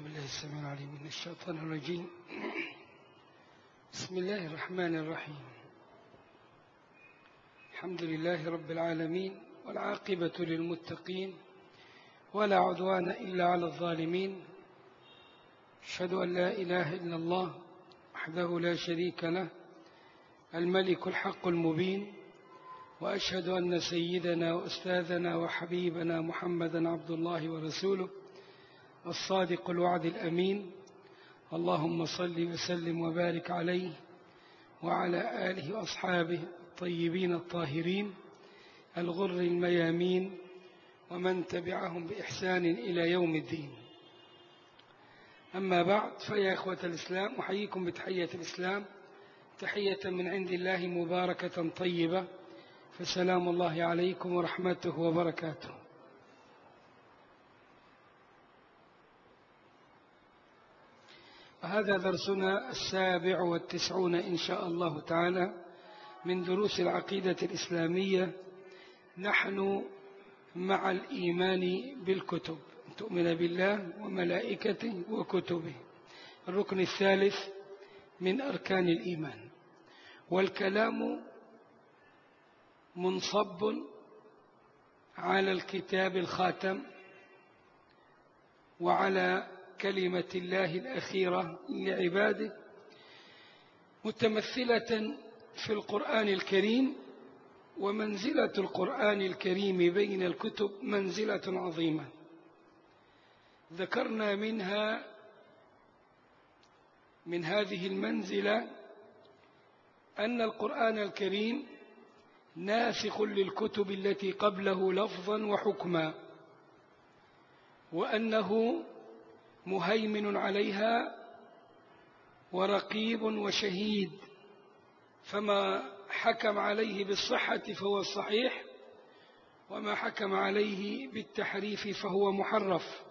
بالله السميع العليم من الشيطان الرجيم. بسم الله الرحمن الرحيم. الحمد لله رب العالمين، والعاقبة للمتقين، ولا عدوان إلا على الظالمين. أشهد أن لا إله إلا الله وحده لا شريك له، الملك الحق المبين، وأشهد أن سيدنا وأستاذنا وحبيبنا محمدا عبد الله ورسوله الصادق الوعد الأمين. اللهم صل وسلم وبارك عليه وعلى آله وأصحابه الطيبين الطاهرين الغر الميامين، ومن تبعهم بإحسان إلى يوم الدين. أما بعد، فيا إخوة الإسلام، أحييكم بتحية الإسلام، تحية من عند الله مباركة طيبة، فسلام الله عليكم ورحمته وبركاته. هذا درسنا 97 إن شاء الله تعالى من دروس العقيدة الإسلامية. نحن مع الإيمان بالكتب، تؤمن بالله وملائكته وكتبه، الركن الثالث من أركان الإيمان. والكلام منصب على الكتاب الخاتم وعلى كلمة الله الأخيرة لعباده، متمثلة في القرآن الكريم. ومنزلة القرآن الكريم بين الكتب منزلة عظيمة، ذكرنا من هذه المنزلة أن القرآن الكريم ناسخ للكتب التي قبله لفظا وحكما، وأنه مهيمن عليها ورقيب وشهيد، فما حكم عليه بالصحة فهو الصحيح، وما حكم عليه بالتحريف فهو محرف.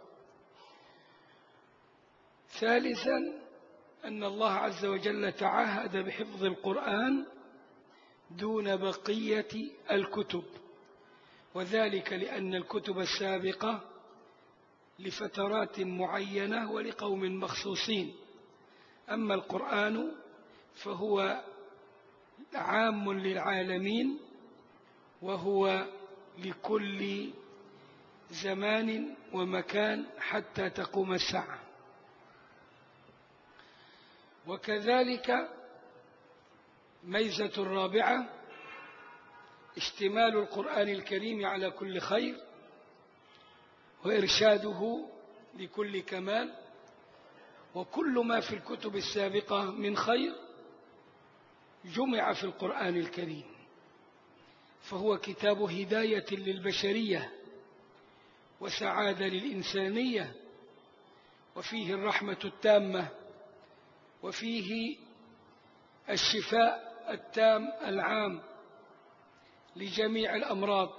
ثالثا، أن الله عز وجل تعهد بحفظ القرآن دون بقية الكتب، وذلك لأن الكتب السابقة لفترات معينة ولقوم مخصوصين، أما القرآن فهو عام للعالمين، وهو لكل زمان ومكان حتى تقوم الساعة. وكذلك ميزة الرابعة اشتمال القرآن الكريم على كل خير وإرشاده لكل كمال، وكل ما في الكتب السابقة من خير جمع في القرآن الكريم، فهو كتاب هداية للبشرية وسعادة للإنسانية، وفيه الرحمة التامة، وفيه الشفاء التام العام لجميع الأمراض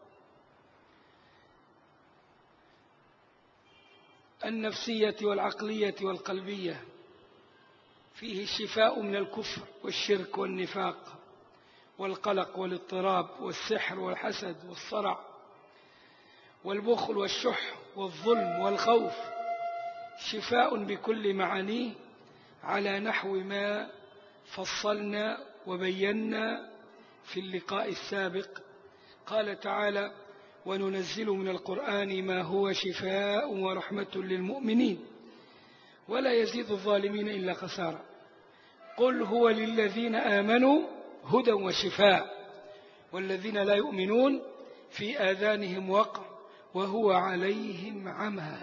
النفسية والعقلية والقلبية، فيه الشفاء من الكفر والشرك والنفاق والقلق والاضطراب والسحر والحسد والصرع والبخل والشح والظلم والخوف، شفاء بكل معانيه على نحو ما فصلنا وبينا في اللقاء السابق. قال تعالى: وننزل من القرآن ما هو شفاء ورحمة للمؤمنين ولا يزيد الظالمين إلا خسارة. قل هو للذين آمنوا هدى وشفاء، والذين لا يؤمنون في آذانهم وقر وهو عليهم عمى،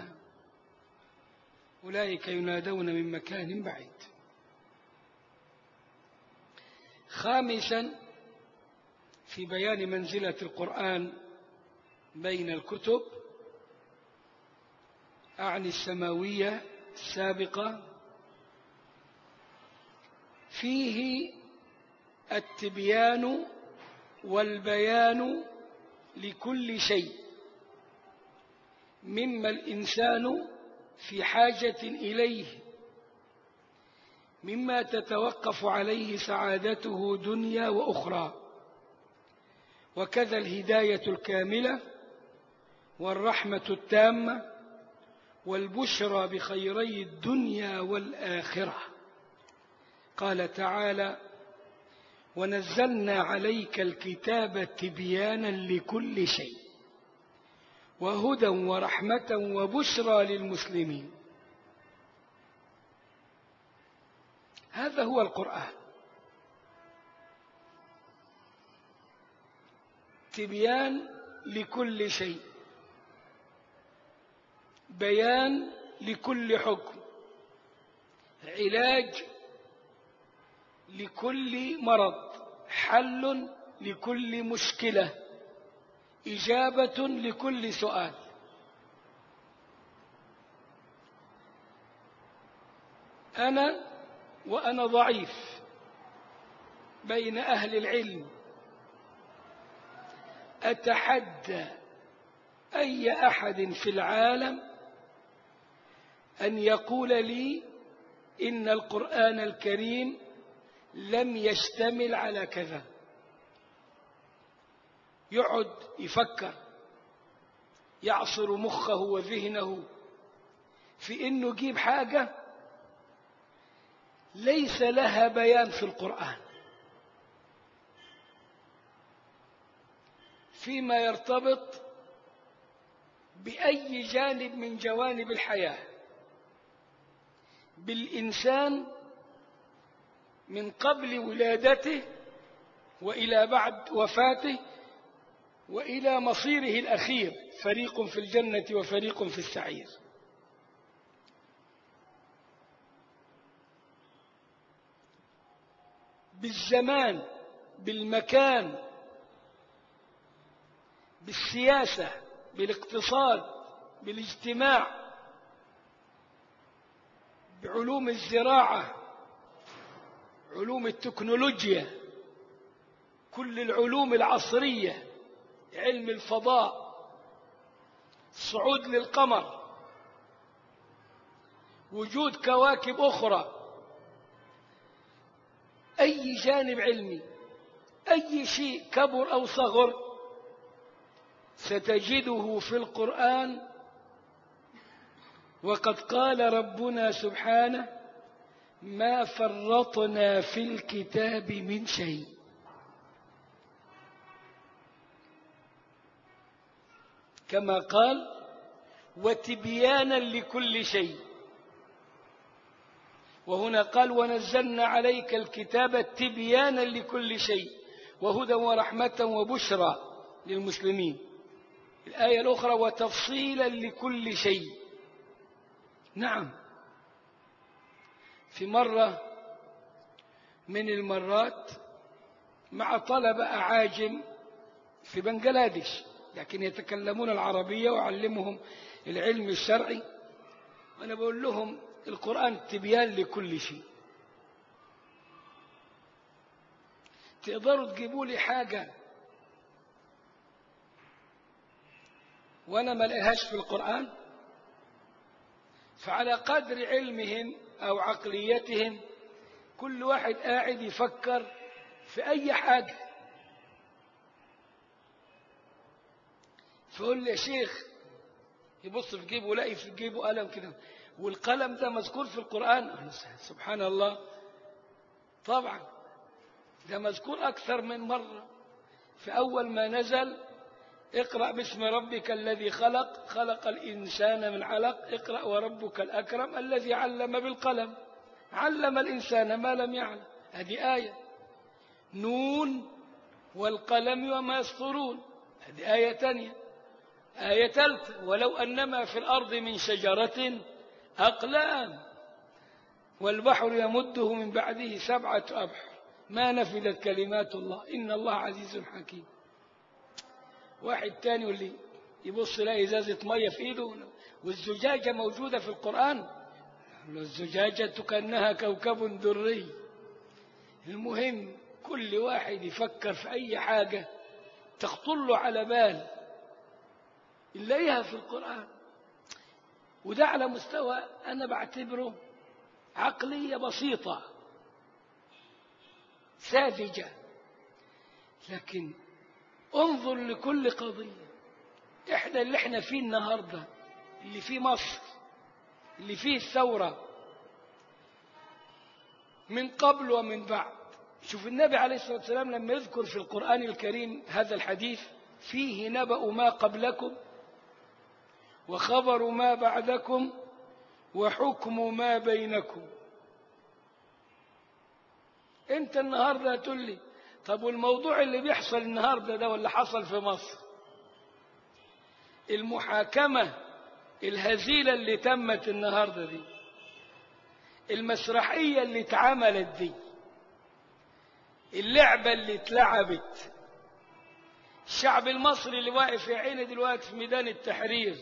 أولئك ينادون من مكان بعيد. خامسا، في بيان منزلة القرآن بين الكتب، أعني السماوية السابقة، فيه التبيان والبيان لكل شيء مما الإنسان في حاجة إليه، مما تتوقف عليه سعادته دنيا وأخرى، وكذا الهداية الكاملة والرحمة التامة والبشرى بخيري الدنيا والآخرة. قال تعالى: ونزلنا عليك الكتاب تبيانا لكل شيء وهدى ورحمة وبشرى للمسلمين. هذا هو القرآن، تبيان لكل شيء، بيان لكل حكم، علاج لكل مرض، حل لكل مشكلة، إجابة لكل سؤال. وأنا ضعيف بين أهل العلم، أتحدى أي أحد في العالم أن يقول لي إن القرآن الكريم لم يشتمل على كذا. يقعد يفكر، يعصر مخه وذهنه في إنه يجيب حاجة ليس لها بيان في القرآن فيما يرتبط بأي جانب من جوانب الحياة بالإنسان من قبل ولادته وإلى بعد وفاته وإلى مصيره الأخير، فريق في الجنة وفريق في السعير. بالزمان، بالمكان، بالسياسة، بالاقتصاد، بالاجتماع، بعلوم الزراعة، علوم التكنولوجيا، كل العلوم العصرية، علم الفضاء، الصعود للقمر، وجود كواكب أخرى، أي جانب علمي، أي شيء كبر أو صغر ستجده في القرآن. وقد قال ربنا سبحانه: ما فرطنا في الكتاب من شيء. كما قال: وتبيانا لكل شيء. وهنا قال: ونزلنا عليك الكتاب تبيانا لكل شيء وهدى ورحمة وبشرى للمسلمين. الآية الأخرى: وتفصيلا لكل شيء. نعم، في مرة من المرات مع طلبة أعاجم في بنغلاديش، لكن يتكلمون العربية وأعلمهم العلم الشرعي، وأنا بقول لهم القرآن تبيان لكل شيء. تقدروا تجيبوا لي حاجة وأنا ما لقيهاش في القرآن؟ فعلى قدر علمهم أو عقليتهم كل واحد قاعد يفكر في أي حاجة. فقول لي: يا شيخ، يبص في جيبه يلاقي في جيبه قلم كده، والقلم ده مذكور في القرآن. سبحان الله، طبعا ده مذكور أكثر من مرة. في أول ما نزل: اقرأ باسم ربك الذي خلق، خلق الإنسان من علق، اقرأ وربك الأكرم الذي علم بالقلم، علم الإنسان ما لم يعلم. هذه آية. نون والقلم وما يسطرون، هذه آية تانية. آية ثالثة: ولو أنما في الأرض من شجرة أقلام والبحر يمده من بعده 7 أبحر ما نفذت كلمات الله إن الله عزيز حكيم. واحد تاني واللي يبص يلاقي إزازة مية في إيده والزجاجة موجودة في القرآن، الزجاجة كأنها كوكب دري. المهم كل واحد يفكر في أي حاجة تخطر له على بال نلاقيها في القرآن. وده على مستوى أنا بعتبره عقلية بسيطة ساذجة، لكن انظر لكل قضية. إحنا اللي احنا فيه النهاردة، اللي في مصر اللي فيه الثورة من قبل ومن بعد. شوف النبي عليه الصلاة والسلام لما يذكر في القرآن الكريم هذا الحديث: فيه نبأ ما قبلكم وخبر ما بعدكم وحكم ما بينكم. انت النهاردة تقول لي طب والموضوع اللي بيحصل النهاردة ده واللي حصل في مصر، المحاكمة الهزيلة اللي تمت النهاردة دي، المسرحية اللي اتعملت دي، اللعبة اللي اتلعبت، الشعب المصري اللي واقف يا عيني دلوقتي في ميدان التحرير،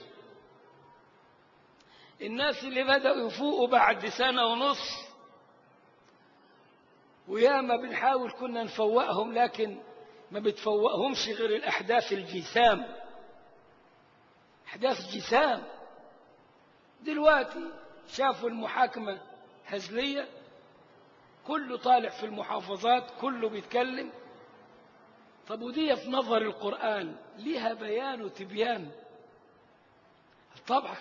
الناس اللي بدأوا يفوقوا بعد سنة ونص، وياما بنحاول كنا نفوقهم لكن ما بتفوقهمش غير الأحداث الجسام، أحداث جسام. دلوقتي شافوا المحاكمة هزلية، كله طالع في المحافظات، كله بيتكلم. طب ودي في نظر القرآن ليها بيان وتبيان؟ طبعا.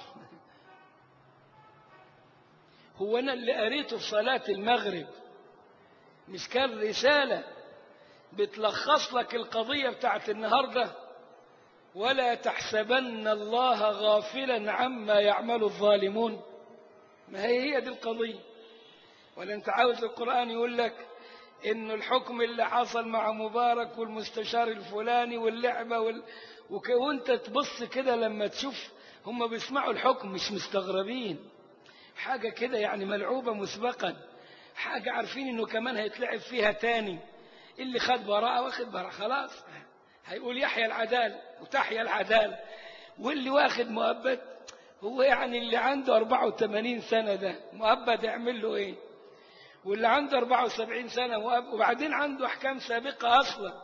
هو أنا اللي قريته في صلاة المغرب مش كان رسالة بتلخص لك القضية بتاعت النهاردة؟ ولا تحسبن الله غافلا عما يعمل الظالمون. ما هي دي القضية. ولا انت عاوز القرآن يقول لك إنه الحكم اللي حصل مع مبارك والمستشار الفلاني واللعبة وانت تبص كده لما تشوف هم بيسمعوا الحكم مش مستغربين، حاجة كده يعني ملعوبة مسبقا، حاجة عارفين إنه كمان هيتلعب فيها تاني. اللي خد براءة واخد براءة خلاص، هيقول يحيى العدالة وتحيا العدالة. واللي واخد مؤبد هو يعني اللي عنده 84 سنة ده مؤبد يعمل له ايه؟ واللي عنده 74 سنة مؤبد وبعدين عنده أحكام سابقة أصلا.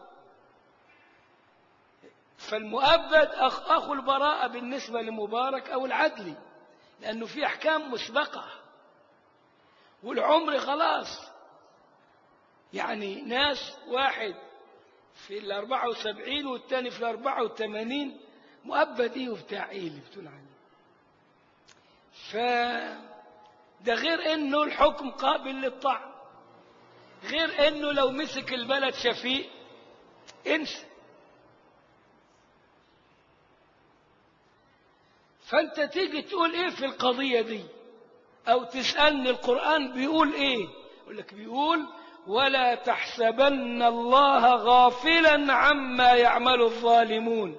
فالمؤبد أخو البراءة بالنسبة لمبارك أو العدلي، لأنه في أحكام مسبقة، والعمر خلاص. يعني ناس واحد في 74 والتاني في 84 مؤبد ايه وبتاع ايه اللي بتقول عنه؟ فده غير انه الحكم قابل للطعن، غير انه لو مسك البلد شفيق انسى. فانت تيجي تقول ايه في القضية دي او تسألني القرآن بيقول ايه؟ يقول لك بيقول ولا تحسبن الله غافلا عما يعمل الظالمون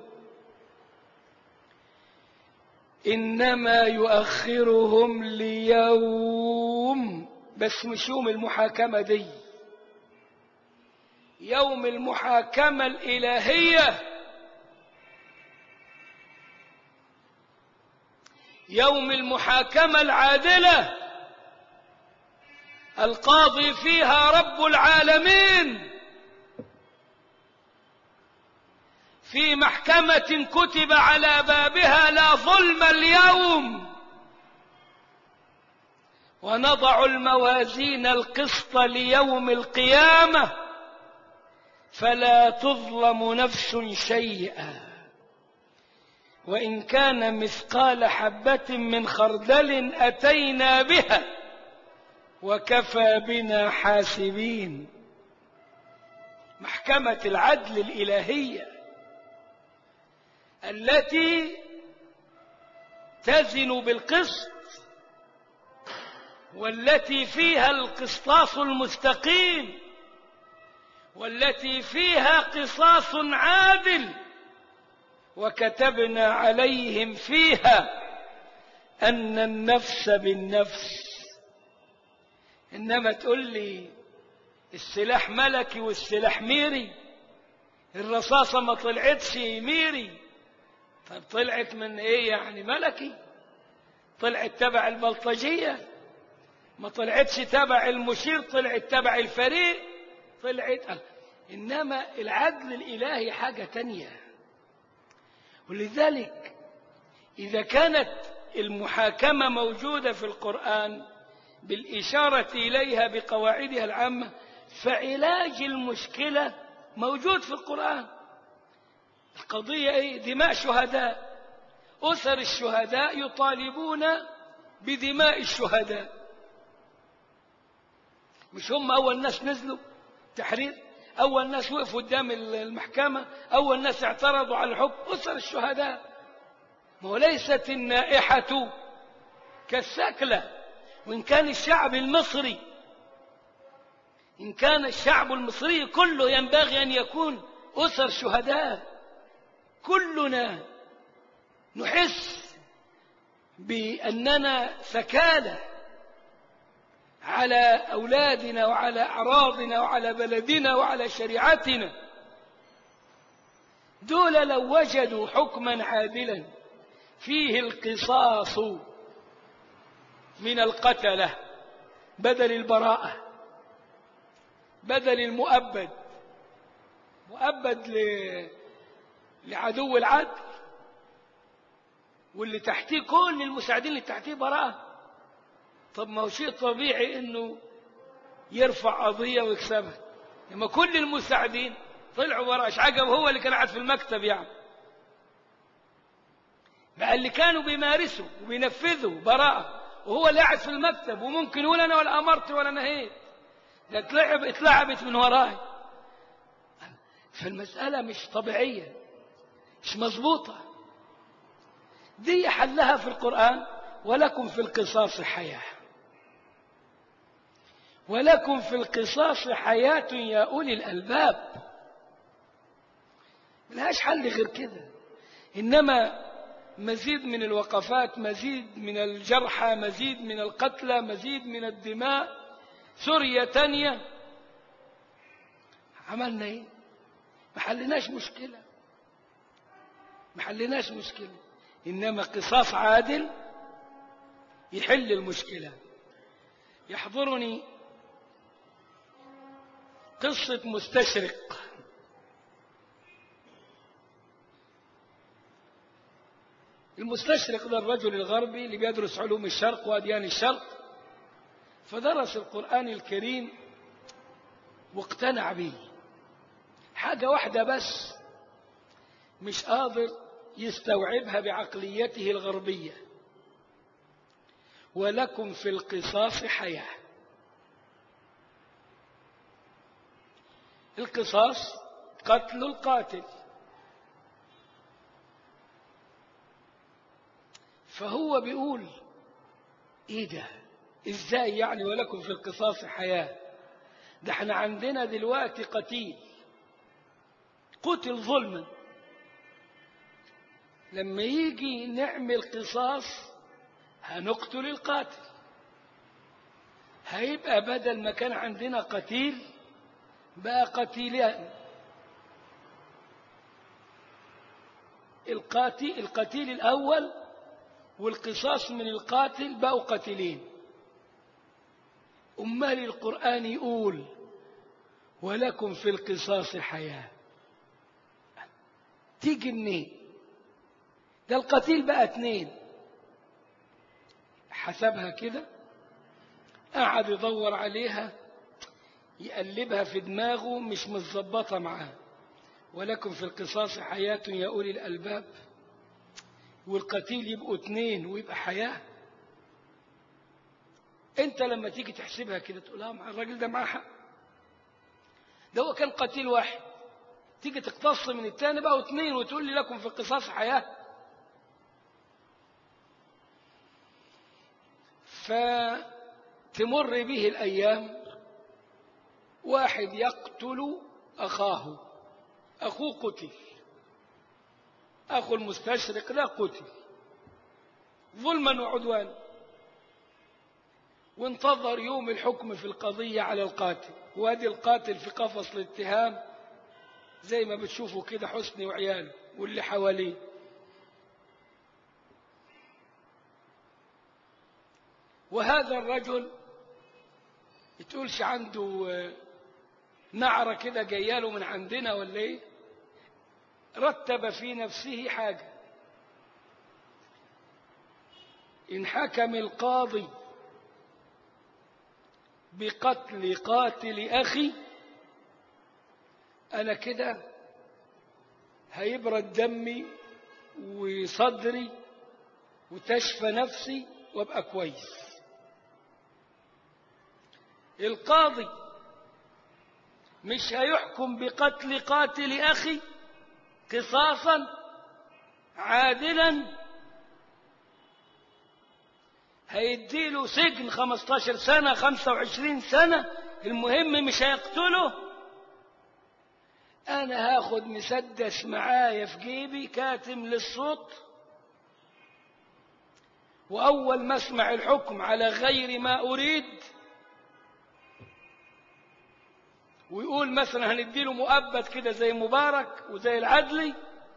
إنما يؤخرهم ليوم، بس مش يوم المحاكمة دي، يوم المحاكمة الإلهية، يوم المحاكمة العادلة القاضي فيها رب العالمين، في محكمة كتب على بابها لا ظلم اليوم، ونضع الموازين القسط ليوم القيامة فلا تظلم نفس شيئا وإن كان مثقال حبة من خردل أتينا بها وكفى بنا حاسبين. محكمة العدل الإلهية التي تزن بالقسط، والتي فيها القسطاس المستقيم، والتي فيها قصاص عادل، وكتبنا عليهم فيها أن النفس بالنفس. إنما تقول لي السلاح ملكي والسلاح ميري، الرصاصة ما طلعتش ميري. طب طلعت من ايه يعني ملكي؟ طلعت تبع البلطجية، ما طلعتش تبع المشير، طلعت تبع الفريق، طلعت. إنما العدل الإلهي حاجة تانية. ولذلك إذا كانت المحاكمة موجودة في القرآن بالإشارة إليها بقواعدها العامة، فعلاج المشكلة موجود في القرآن. القضية إيه؟ دماء شهداء، أسر الشهداء يطالبون بدماء الشهداء. مش هم أول ناس نزلوا تحرير؟ أول ناس وقفوا قدام المحكمة؟ أول ناس اعترضوا على الحكم؟ أسر الشهداء. وليست النائحة كالسكلة. وإن كان الشعب المصري، إن كان الشعب المصري كله ينبغي أن يكون أسر شهداء، كلنا نحس بأننا ثكالى على أولادنا وعلى أعراضنا وعلى بلدنا وعلى شريعتنا. دول لو وجدوا حكما عادلا فيه القصاص من القتلة بدل البراءة، بدل المؤبد، مؤبد لعدو العدل، واللي تحتيه كل المساعدين اللي تحتيه براءة. طب ما هو شيء طبيعي انه يرفع قضية ويكسبها. لما كل المساعدين طلعوا براءة، ايش عجب هو اللي كان قاعد في المكتب يعني؟ بقى اللي كانوا بيمارسوا وبينفذوا براءة وهو اللي قاعد في المكتب، وممكن يقول انا ولا امرت ولا نهيت، ده اتلعبت من وراي. فالمسألة مش طبيعية، مش مظبوطة. دي حلها في القرآن: ولكم في القصاص حياة، ولكم في القصاص حياة يا أولي الألباب. ملهاش حل غير كده. إنما مزيد من الوقفات، مزيد من الجرحى، مزيد من القتلى، مزيد من الدماء، سوريا تانية، عملنا ايه؟ ما حلناش مشكلة، ما حلناش مشكلة. إنما قصاص عادل يحل المشكلة. يحضرني قصة مستشرق. المستشرق ده الرجل الغربي اللي بيدرس علوم الشرق وأديان الشرق، فدرس القرآن الكريم واقتنع به. حاجة واحدة بس مش قادر يستوعبها بعقليته الغربية: ولكم في القصاص حياة. القصاص قتل القاتل. فهو بيقول ايه ده؟ ازاي يعني ولكم في القصاص حياة؟ ده احنا عندنا دلوقتي قتيل قتل ظلما، لما يجي نعمل قصاص هنقتل القاتل. هيبقى بدل ما كان عندنا قتيل بقى قتيلان. القتيل الأول والقصاص من القاتل بقوا قتيلين. أمال القرآن يقول ولكم في القصاص حياة، تيجي منين؟ ده القتيل بقى 2. حسبها كده، قعد يدور عليها يقلبها في دماغه، مش متظبطة معاه. ولكم في القصاص حياة يا أولي الألباب، والقتيل يبقوا 2 ويبقى حياة. انت لما تيجي تحسبها كده تقول مع الراجل ده معاه حق، ده هو كان قتيل واحد، تيجي تقتص من الثاني بقوا 2 وتقول لي لكم في القصاص حياة. فتمر به الأيام، واحد يقتل أخاه، أخوه قتل، أخو المستشرق لا قتل ظلما وعدوانا، وانتظر يوم الحكم في القضية على القاتل. وادي القاتل في قفص الاتهام زي ما بتشوفوا كده حسني وعياله واللي حواليه. وهذا الرجل يتقولش عنده نعرة كده جاياله من عندنا ولا ايه؟ رتب في نفسه حاجة: إن حكم القاضي بقتل قاتل أخي أنا كده هيبرد دمي وصدري وتشفى نفسي وابقى كويس. القاضي مش هيحكم بقتل قاتل أخي قصاصا عادلا، هيديله سجن 15 سنة 25 سنة، المهم مش هيقتله. أنا هاخد مسدس معايا في جيبي كاتم للصوت، وأول ما أسمع الحكم على غير ما أريد ويقول مثلا هنديله مؤبد كده زي مبارك وزي العدلي،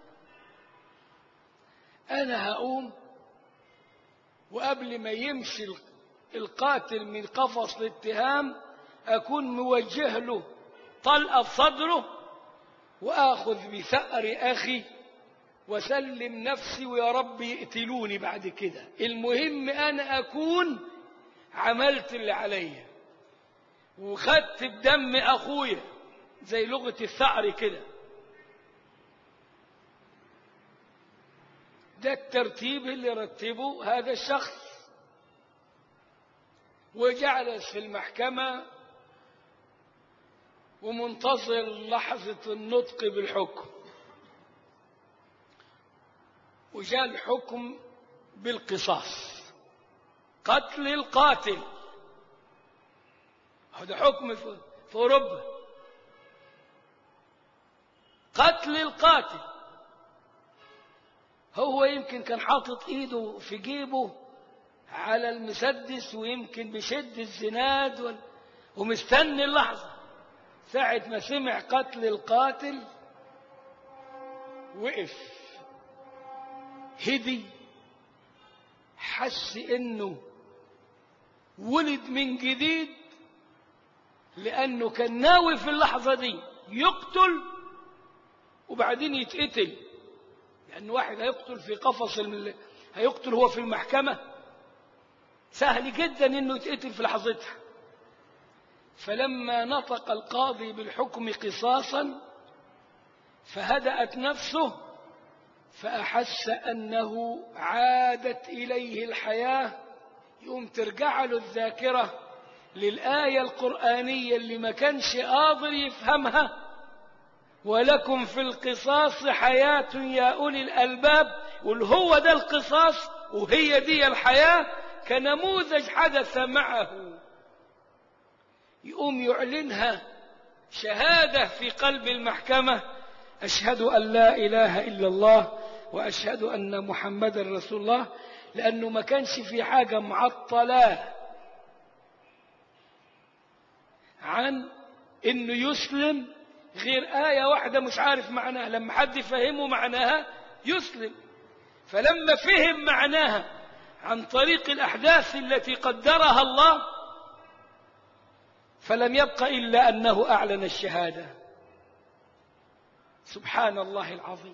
أنا هقوم وقبل ما يمشي القاتل من قفص الاتهام أكون موجه له طلقة في صدره وآخذ بثأر أخي وسلم نفسي، ويا رب يقتلوني بعد كده، المهم أنا أكون عملت اللي عليا وخدت بدم أخويا زي لغة الثأر كده. ده الترتيب اللي رتبه هذا الشخص، وجلس في المحكمة ومنتظر لحظة النطق بالحكم، وجاء الحكم بالقصاص، قتل القاتل. هذا حكم في أوروبا، قتل القاتل. هو يمكن كان حاطط ايده في جيبه على المسدس ويمكن بشد الزناد ومستني اللحظة، ساعة ما سمع قتل القاتل وقف، هدي، حس انه ولد من جديد، لانه كان ناوي في اللحظة دي يقتل وبعدين يتقتل، لأن واحد هيقتل في قفص هيقتل هو في المحكمة، سهل جدا انه يتقتل في لحظتها. فلما نطق القاضي بالحكم قصاصا فهدأت نفسه، فأحس أنه عادت إليه الحياة، يقوم ترجع له الذاكرة للآية القرآنية اللي ما كانش قادر يفهمها، ولكم في القصاص حياة يا أولي الألباب، والهو ده القصاص وهي دي الحياة، كنموذج حدث معه، يقوم يعلنها شهادة في قلب المحكمة: أشهد أن لا إله إلا الله وأشهد أن محمدا رسول الله، لأنه ما كانش في حاجة معطلة عن إنه يسلم غير آية واحدة مش عارف معناها، لما حد يفهمه معناها يسلم. فلما فهم معناها عن طريق الأحداث التي قدرها الله فلم يبق إلا أنه أعلن الشهادة. سبحان الله العظيم.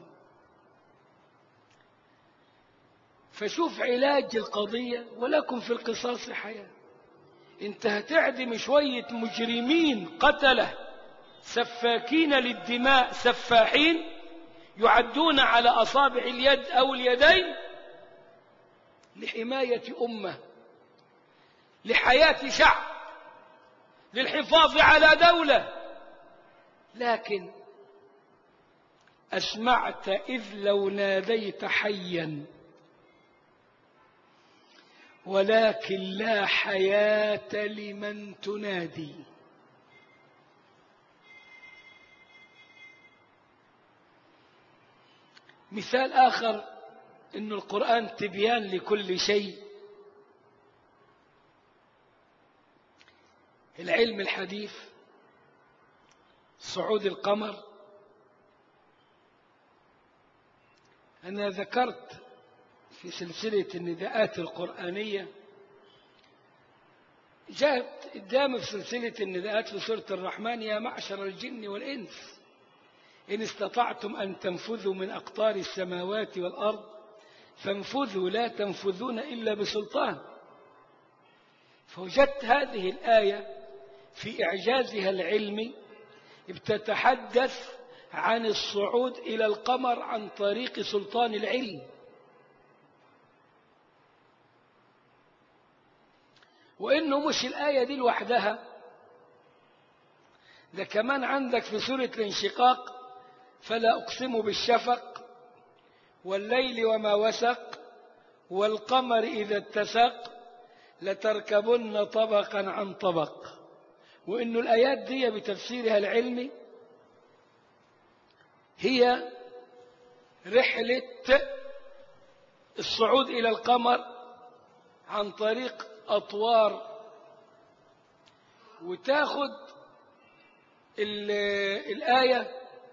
فشوف علاج القضية: ولكم في القصاص حياة. انت هتعدم شوية مجرمين قتله سفاكين للدماء، سفاحين يعدون على أصابع اليد أو اليدين، لحماية أمة، لحياة شعب، للحفاظ على دولة. لكن أسمعت إذ لو ناديت حيا ولكن لا حياة لمن تنادي. مثال آخر إن القرآن تبيان لكل شيء. العلم الحديث، صعود القمر. أنا ذكرت في سلسلة النداءات القرآنية، جاءت قدامي في سلسلة النداءات في سورة الرحمن: يا معشر الجن والإنس إن استطعتم أن تنفذوا من أقطار السماوات والأرض فانفذوا لا تنفذون إلا بسلطان. فوجدت هذه الآية في إعجازها العلمي بتتحدث عن الصعود إلى القمر عن طريق سلطان العلم. وإنه مش الآية دي لوحدها، ده كمان عندك في سورة الانشقاق: فلا أقسم بالشفق والليل وما وسق والقمر إذا اتسق لتركبن طبقا عن طبق. وإنه الآيات دي بتفسيرها العلمي هي رحلة الصعود إلى القمر عن طريق أطوار، وتاخد الآية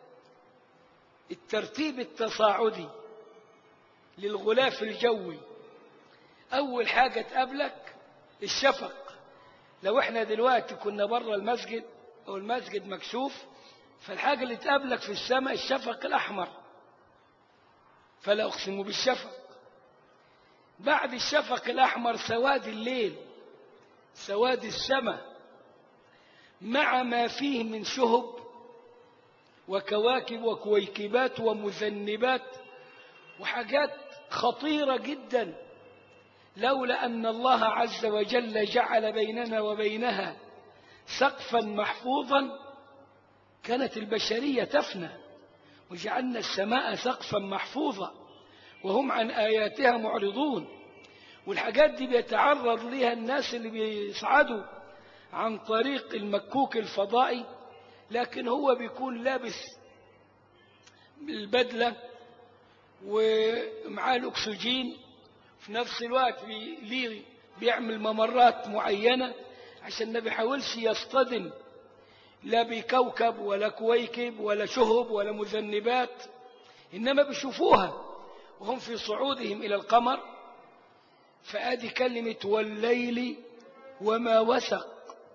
الترتيب التصاعدي للغلاف الجوي. أول حاجة تقابلك الشفق. لو احنا دلوقتي كنا برا المسجد أو المسجد مكشوف، فالحاجة اللي تقابلك في السماء الشفق الأحمر، فلا أقسم بالشفق. بعد الشفق الأحمر سواد الليل، سواد السماء، مع ما فيه من شهب وكواكب وكويكبات ومذنبات وحاجات خطيرة جدا. لولا أن الله عز وجل جعل بيننا وبينها سقفا محفوظا كانت البشرية تفنى. وجعلنا السماء سقفا محفوظا وهم عن آياتها معرضون. والحاجات دي بيتعرض لها الناس اللي بيصعدوا عن طريق المكوك الفضائي، لكن هو بيكون لابس البدلة ومعاه الأكسجين، في نفس الوقت بيعمل ممرات معينة عشان ما بيحاولش يصطدم لا بكوكب ولا كويكب ولا شهب ولا مذنبات، إنما بيشوفوها وهم في صعودهم إلى القمر. فآدي كلمة والليل وما وسق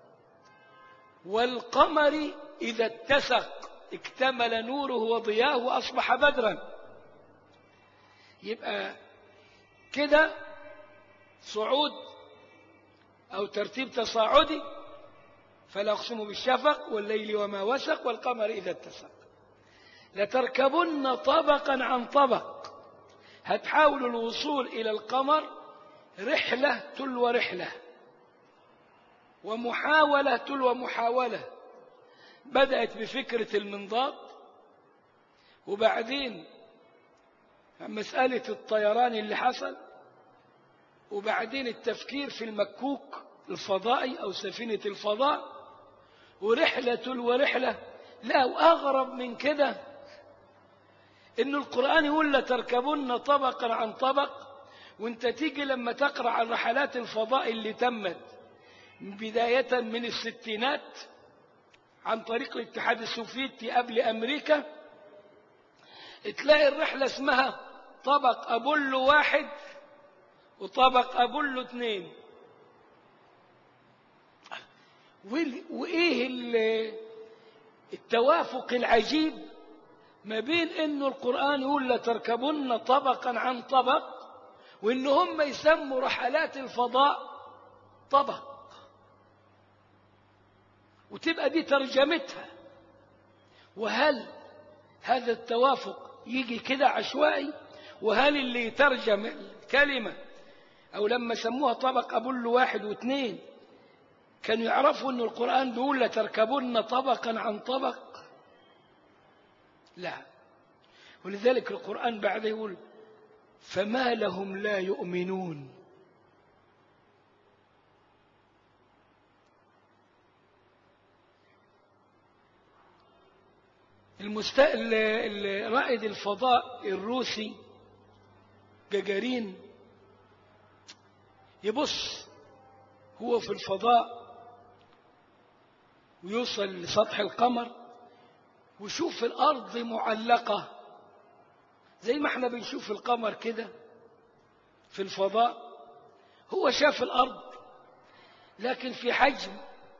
والقمر إذا اتسق اكتمل نوره وضياءه وأصبح بدرا. يبقى كده صعود أو ترتيب تصاعدي: فلا أقسم بالشفق والليل وما وسق والقمر إذا اتسق لتركبن طبقا عن طبق. هتحاولوا الوصول إلى القمر رحلة تلو رحلة ومحاولة تلو محاولة. بدأت بفكرة المنضاد، وبعدين مسألة الطيران اللي حصل، وبعدين التفكير في المكوك الفضائي أو سفينة الفضاء، ورحلة تلو رحلة. لا، وأغرب من كده إن القرآن يقول لتركبن طبقا عن طبق، وانت تيجي لما تقرأ عن رحلات الفضاء اللي تمت بداية من الستينات عن طريق الاتحاد السوفيتي قبل أمريكا، تلاقي الرحلة اسمها طبق أبولو 1 وطبق أبولو 2. وإيه التوافق العجيب ما بين إنه القرآن يقول لتركبن طبقا عن طبق، وإن هم يسموا رحلات الفضاء طبق، وتبقى دي ترجمتها. وهل هذا التوافق يجي كده عشوائي؟ وهل اللي يترجم الكلمة أو لما سموها طبق أبولو 1 و2 كانوا يعرفوا أن القرآن بيقول لتركبن طبقا عن طبق؟ لا. ولذلك القرآن بعد يقول فما لهم لا يؤمنون. رائد الفضاء الروسي جاجارين يبص هو في الفضاء ويوصل لسطح القمر ويشوف الأرض معلقة زي ما احنا بنشوف القمر كده في الفضاء. هو شاف الأرض لكن في حجم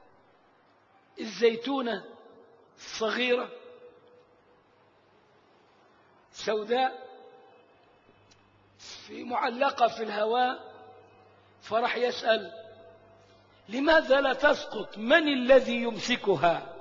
الزيتونة الصغيرة سوداء في معلقة في الهواء. فرح يسأل لماذا لا تسقط؟ من الذي يمسكها؟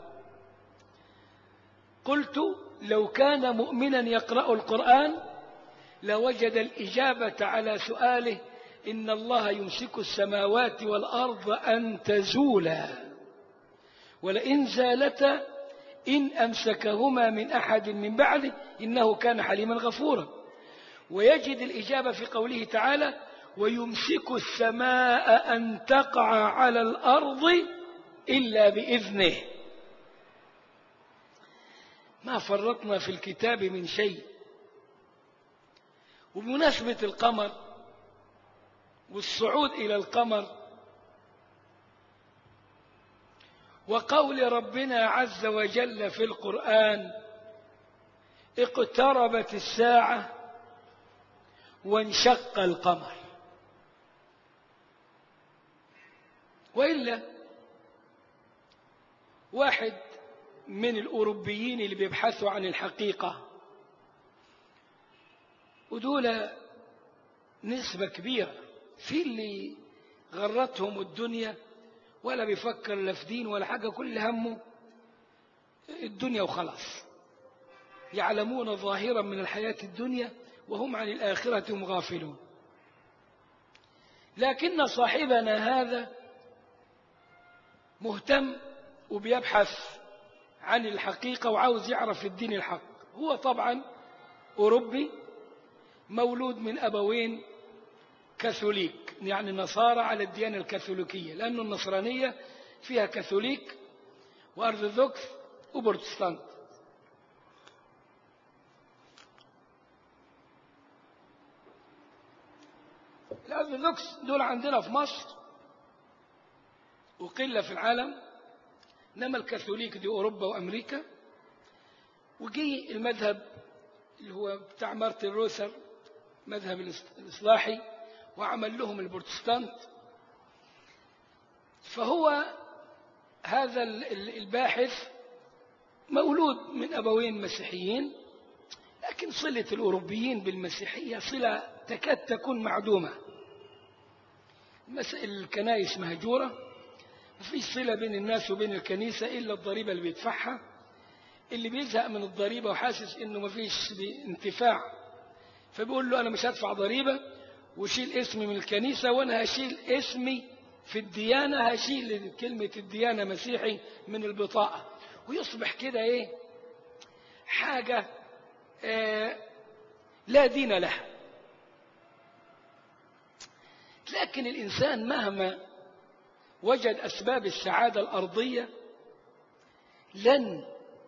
قلت لو كان مؤمنا يقرأ القرآن لوجد الإجابة على سؤاله إن الله يمسك السماوات والأرض أن تزولا ولئن زالتا إن أمسكهما من أحد من بعده إنه كان حليما غفورا. ويجد الإجابة في قوله تعالى ويمسك السماء أن تقع على الأرض إلا بإذنه. ما فرطنا في الكتاب من شيء. وبمناسبة القمر والصعود إلى القمر وقول ربنا عز وجل في القرآن اقتربت الساعة وانشق القمر. وإلا واحد من الأوروبيين اللي بيبحثوا عن الحقيقة ودول نسبة كبيرة في اللي غرتهم الدنيا ولا بيفكر لا في دين ولا حاجة، كل همه الدنيا وخلاص، يعلمون ظاهرا من الحياة الدنيا وهم عن الآخرة هم غافلون. لكن صاحبنا هذا مهتم وبيبحث عن الحقيقة وعاوز يعرف الدين الحق. هو طبعا أوروبي مولود من أبوين كاثوليك، يعني نصارى على الديانة الكاثوليكية، لأن النصرانية فيها كاثوليك وأرثوذكس وبروتستانت. الأرثوذكس دول عندنا في مصر وقلة في العالم، إنما الكاثوليك دي أوروبا وأمريكا. وجي المذهب اللي هو بتاع مارتن لوثر مذهب الإصلاحي وعمل لهم البروتستانت. فهو هذا الباحث مولود من أبوين مسيحيين، لكن صلة الأوروبيين بالمسيحية صلة تكاد تكون معدومة. الكنائس مهجورة، ما فيش صلة بين الناس وبين الكنيسة إلا الضريبة اللي بيدفعها. اللي بيزهق من الضريبة وحاسس إنه ما فيش انتفاع فبيقول له أنا مش هدفع ضريبة وشيل اسمي من الكنيسة، وأنا هشيل اسمي في الديانة، هشيل كلمة الديانة مسيحي من البطاقة، ويصبح كده إيه حاجة لا دين لها. لكن الإنسان مهما وجد أسباب السعادة الأرضية لن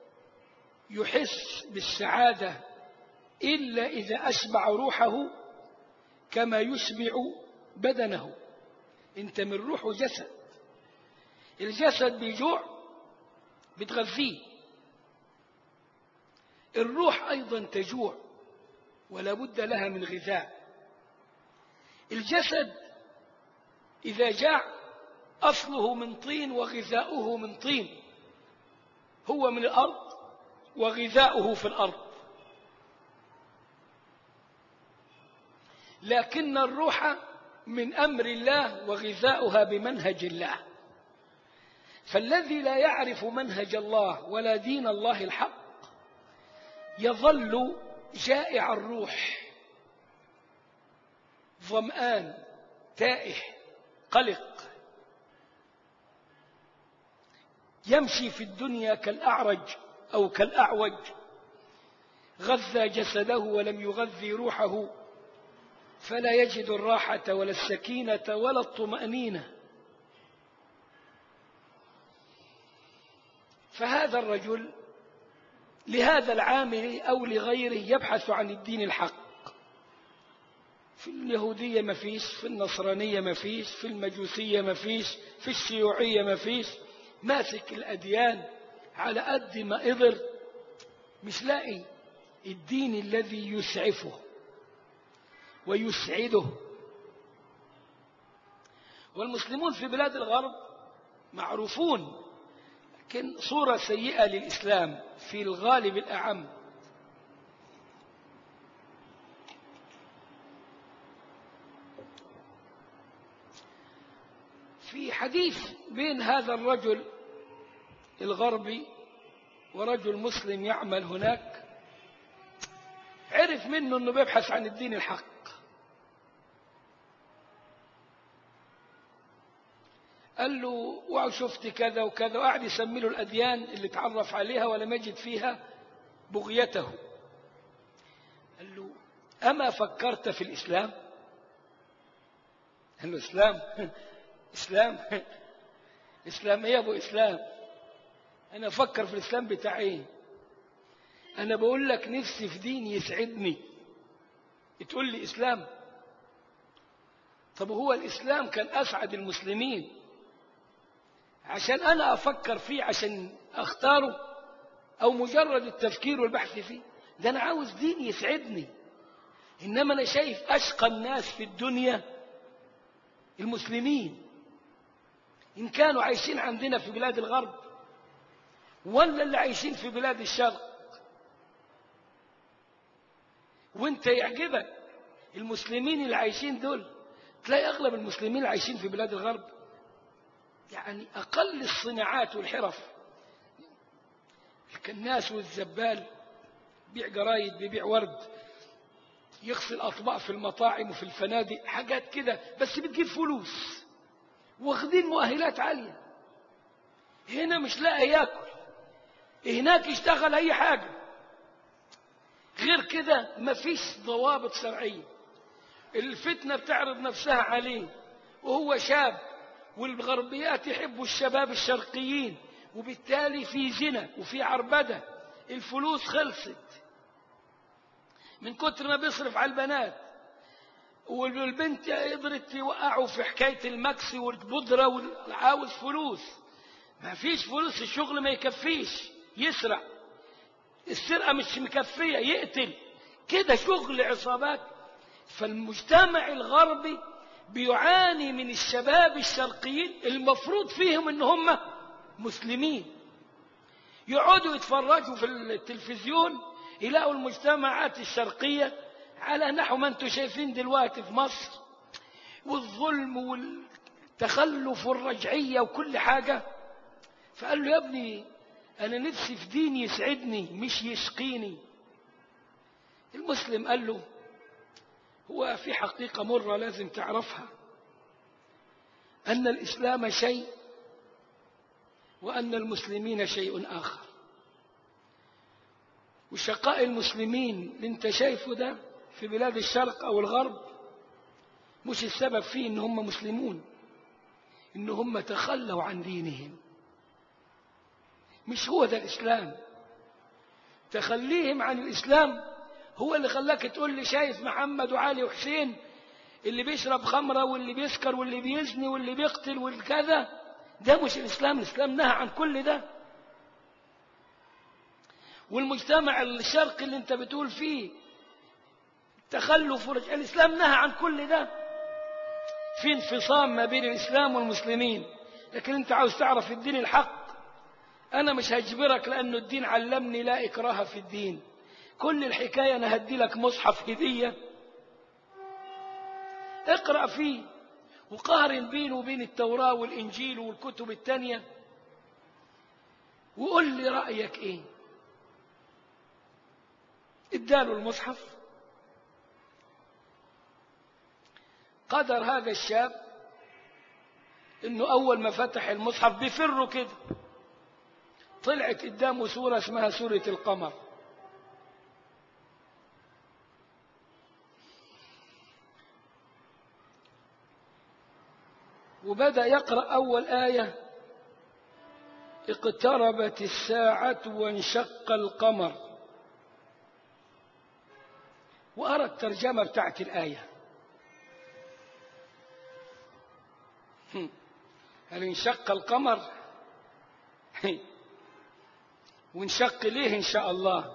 يحس بالسعادة إلا إذا أشبع روحه كما يشبع بدنه. أنت من روحه جسد، الجسد بيجوع بتغذيه، الروح أيضا تجوع ولا بد لها من غذاء. الجسد إذا جاع أصله من طين وغذاؤه من طين، هو من الأرض وغذاؤه في الأرض. لكن الروح من أمر الله وغذاؤها بمنهج الله. فالذي لا يعرف منهج الله ولا دين الله الحق يظل جائع الروح، ظمآن تائه قلق، يمشي في الدنيا كالأعرج أو كالأعوج، غذى جسده ولم يغذي روحه، فلا يجد الراحة ولا السكينة ولا الطمأنينة. فهذا الرجل لهذا العامل أو لغيره يبحث عن الدين الحق. في اليهودية ما فيش، في النصرانية ما فيش، في المجوسية ما فيش، في الشيوعية ما فيش، ماسك الأديان على قد ما قدر، مش لاقي الدين الذي يسعفه ويسعده. والمسلمون في بلاد الغرب معروفون، لكن صورة سيئة للإسلام في الغالب الأعم. في حديث بين هذا الرجل الغربي ورجل مسلم يعمل هناك، عرف منه أنه بيبحث عن الدين الحق. قال له وشفت كذا وكذا، وقعد يسمي له الأديان اللي تعرف عليها ولم يجد فيها بغيته. قال له أما فكرت في الإسلام؟ قال له إسلام؟ إسلام؟ إسلام إيه يا أبو إسلام؟ أنا أفكر في الإسلام بتاعي، أنا بقول لك نفسي في دين يسعدني تقول لي إسلام؟ طب هو الإسلام كان أسعد المسلمين عشان أنا أفكر فيه عشان أختاره، أو مجرد التفكير والبحث فيه؟ ده أنا عاوز دين يسعدني. إنما أنا شايف أشقى الناس في الدنيا المسلمين، إن كانوا عايشين عندنا في بلاد الغرب ولا اللي عايشين في بلاد الشرق. وانت يعجبك المسلمين اللي عايشين دول، تلاقي أغلب المسلمين اللي عايشين في بلاد الغرب يعني أقل الصناعات والحرف، الكناس والزبال، بيع جرايد، بيبيع ورد، يغسل أطباق في المطاعم وفي الفنادق، حاجات كده بس بتجيب فلوس، واخدين مؤهلات عالية. هنا مش لاقي ياكل، هناك يشتغل أي حاجة. غير كده مفيش ضوابط شرعية، الفتنة بتعرض نفسها عليه وهو شاب، والغربيات يحبوا الشباب الشرقيين، وبالتالي في زنا وفي عربدة، الفلوس خلصت من كتر ما بيصرف على البنات، والبنت قدرت توقعه في حكاية المكس والبودرة والعاوز فلوس، ما فيش فلوس، الشغل ما يكفيش، يسرق، السرقة مش مكفية، يقتل، كده شغل عصابات. فالمجتمع الغربي بيعاني من الشباب الشرقيين المفروض فيهم ان هم مسلمين، يقعدوا يتفرجوا في التلفزيون يلاقوا المجتمعات الشرقية على نحو ما انتم شايفين دلوقتي في مصر، والظلم والتخلف والرجعية وكل حاجة. فقال له يا ابني أنا نفسي في دين يسعدني مش يشقيني. المسلم قال له هو في حقيقة مرة لازم تعرفها، أن الإسلام شيء وأن المسلمين شيء آخر. وشقاء المسلمين اللي انت شايفه ده في بلاد الشرق أو الغرب مش السبب فيه إن هم مسلمون، إن هم تخلوا عن دينهم، مش هو ده الإسلام. تخليهم عن الإسلام هو اللي خلاك تقول لي شايف محمد وعلي وحسين اللي بيشرب خمرة واللي بيسكر واللي بيزني واللي بيقتل والكذا. ده مش الإسلام، الإسلام نهى عن كل ده. والمجتمع الشرقي اللي انت بتقول فيه تخلف ورجع، الإسلام نهى عن كل ده، في انفصام ما بين الإسلام والمسلمين. لكن انت عاوز تعرف الدين الحق، أنا مش هجبرك لأنه الدين علمني لا إكراه في الدين. كل الحكاية أنا هدي لك مصحف هدية اقرأ فيه وقارن بينه وبين التوراة والإنجيل والكتب التانية وقول لي رأيك إيه. اداله المصحف، قدر هذا الشاب إنه أول ما فتح المصحف بيفروا كده طلعت قدامه سورة اسمها سورة القمر. وبدأ يقرأ أول آية: اقتربت الساعة وانشق القمر. وأرى الترجمة بتاعت الآية، هل انشق القمر؟ وانشق ليه إن شاء الله؟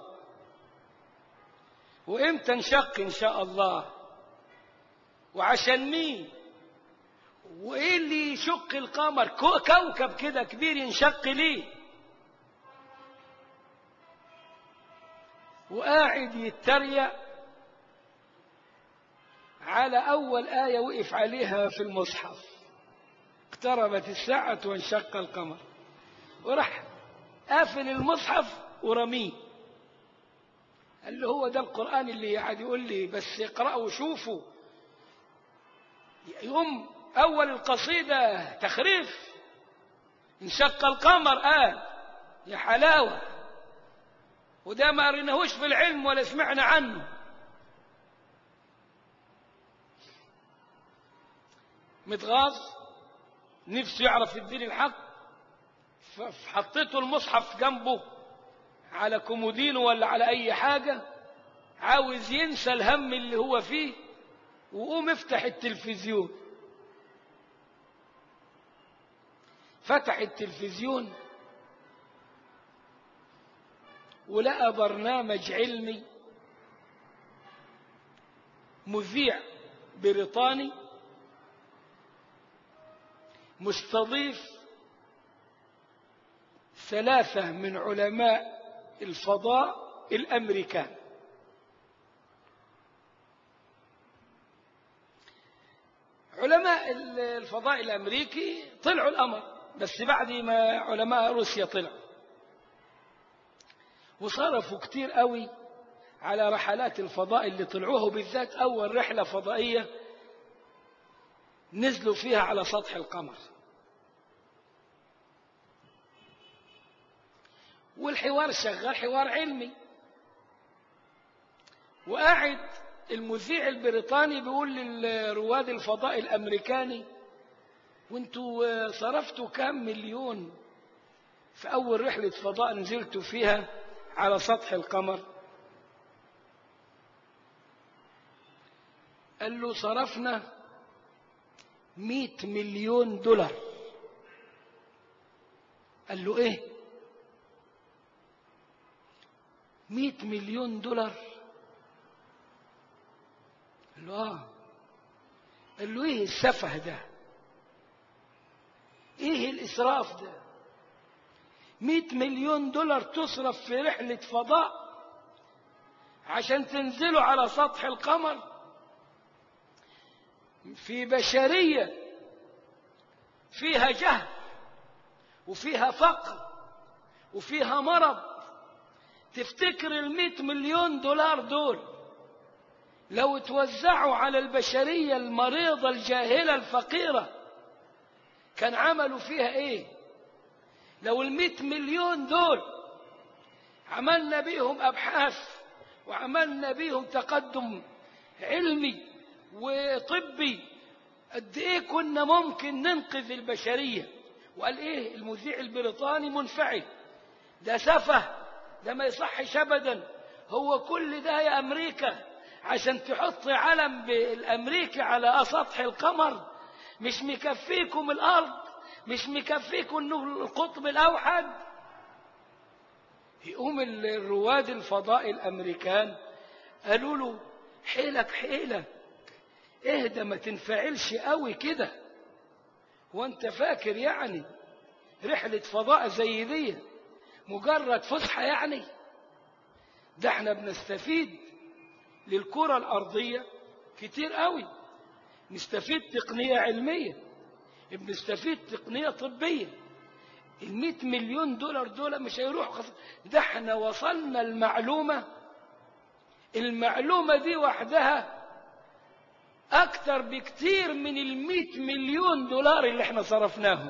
وإمتى انشق إن شاء الله؟ وعشان مين؟ وإيه اللي يشق القمر؟ كوكب كده كبير ينشق ليه؟ وقاعد يتريق على أول آية وقف عليها في المصحف: اقتربت الساعة وانشق القمر. وراح قافل المصحف ورميه. قال له هو ده القرآن اللي قاعد يقول لي بس اقرأوا وشوفوا؟ يقوم أول القصيدة تخريف، انشق القمر يا حلاوة، وده ما قريناهوش في العلم ولا سمعنا عنه. متغاظ نفسه يعرف الدين الحق، فحطيته المصحف جنبه على كومودينو ولا على أي حاجة، عاوز ينسى الهم اللي هو فيه، وقوم افتح التلفزيون. فتح التلفزيون ولقى برنامج علمي، مذيع بريطاني مستضيف 3 من علماء الفضاء الأمريكان. علماء الفضاء الأمريكي طلعوا القمر، بس بعد ما علماء روسيا طلعوا، وصرفوا كتير قوي على رحلات الفضاء اللي طلعوه، بالذات أول رحلة فضائية نزلوا فيها على سطح القمر. والحوار شغال، حوار علمي، وقاعد المذيع البريطاني بيقول للرواد الفضاء الأمريكاني: وانتوا صرفتوا كام مليون في أول رحلة فضاء نزلتوا فيها على سطح القمر؟ قال له: صرفنا 100 مليون دولار. قال له: ايه 100 مليون دولار؟ قال له: قال له: ايه السفه ده؟ ايه الاسراف ده؟ 100 مليون دولار تصرف في رحلة فضاء عشان تنزلوا على سطح القمر، في بشرية فيها جهل وفيها فقر وفيها مرض. تفتكر 100 مليون دولار دول لو توزعوا على البشرية المريضة الجاهلة الفقيرة كان عملوا فيها ايه؟ لو 100 مليون دول عملنا بيهم أبحاث وعملنا بيهم تقدم علمي وطبي، قد ايه كنا ممكن ننقذ البشرية. وقال ايه المذيع البريطاني منفعل: ده سفه، ده ما يصحش ابدا. هو كل ده يا امريكا عشان تحط علم بالامريكي على سطح القمر؟ مش مكفيكم الارض؟ مش مكفيكم انه القطب الاوحد؟ يقوم الرواد الفضاء الامريكان قالوا له: حيلك حيلك، اهدى، ما تنفعلش قوي كده. وانت فاكر يعني رحلة فضاء زي دي مجرد فسحة يعني؟ ده احنا بنستفيد للكرة الأرضية كتير قوي، نستفيد تقنية علمية، بنستفيد تقنية طبية. 100 مليون دولار دول مش هيروحوا ده احنا وصلنا المعلومة دي وحدها أكتر بكتير من 100 مليون دولار اللي احنا صرفناهم.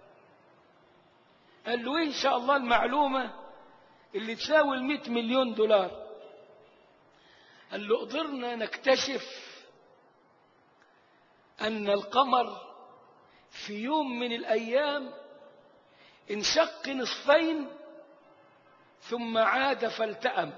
قال له: إن شاء الله المعلومة اللي تساوي 100 مليون دولار؟ قال له: قدرنا نكتشف أن القمر في يوم من الأيام انشق نصفين ثم عاد فالتأم،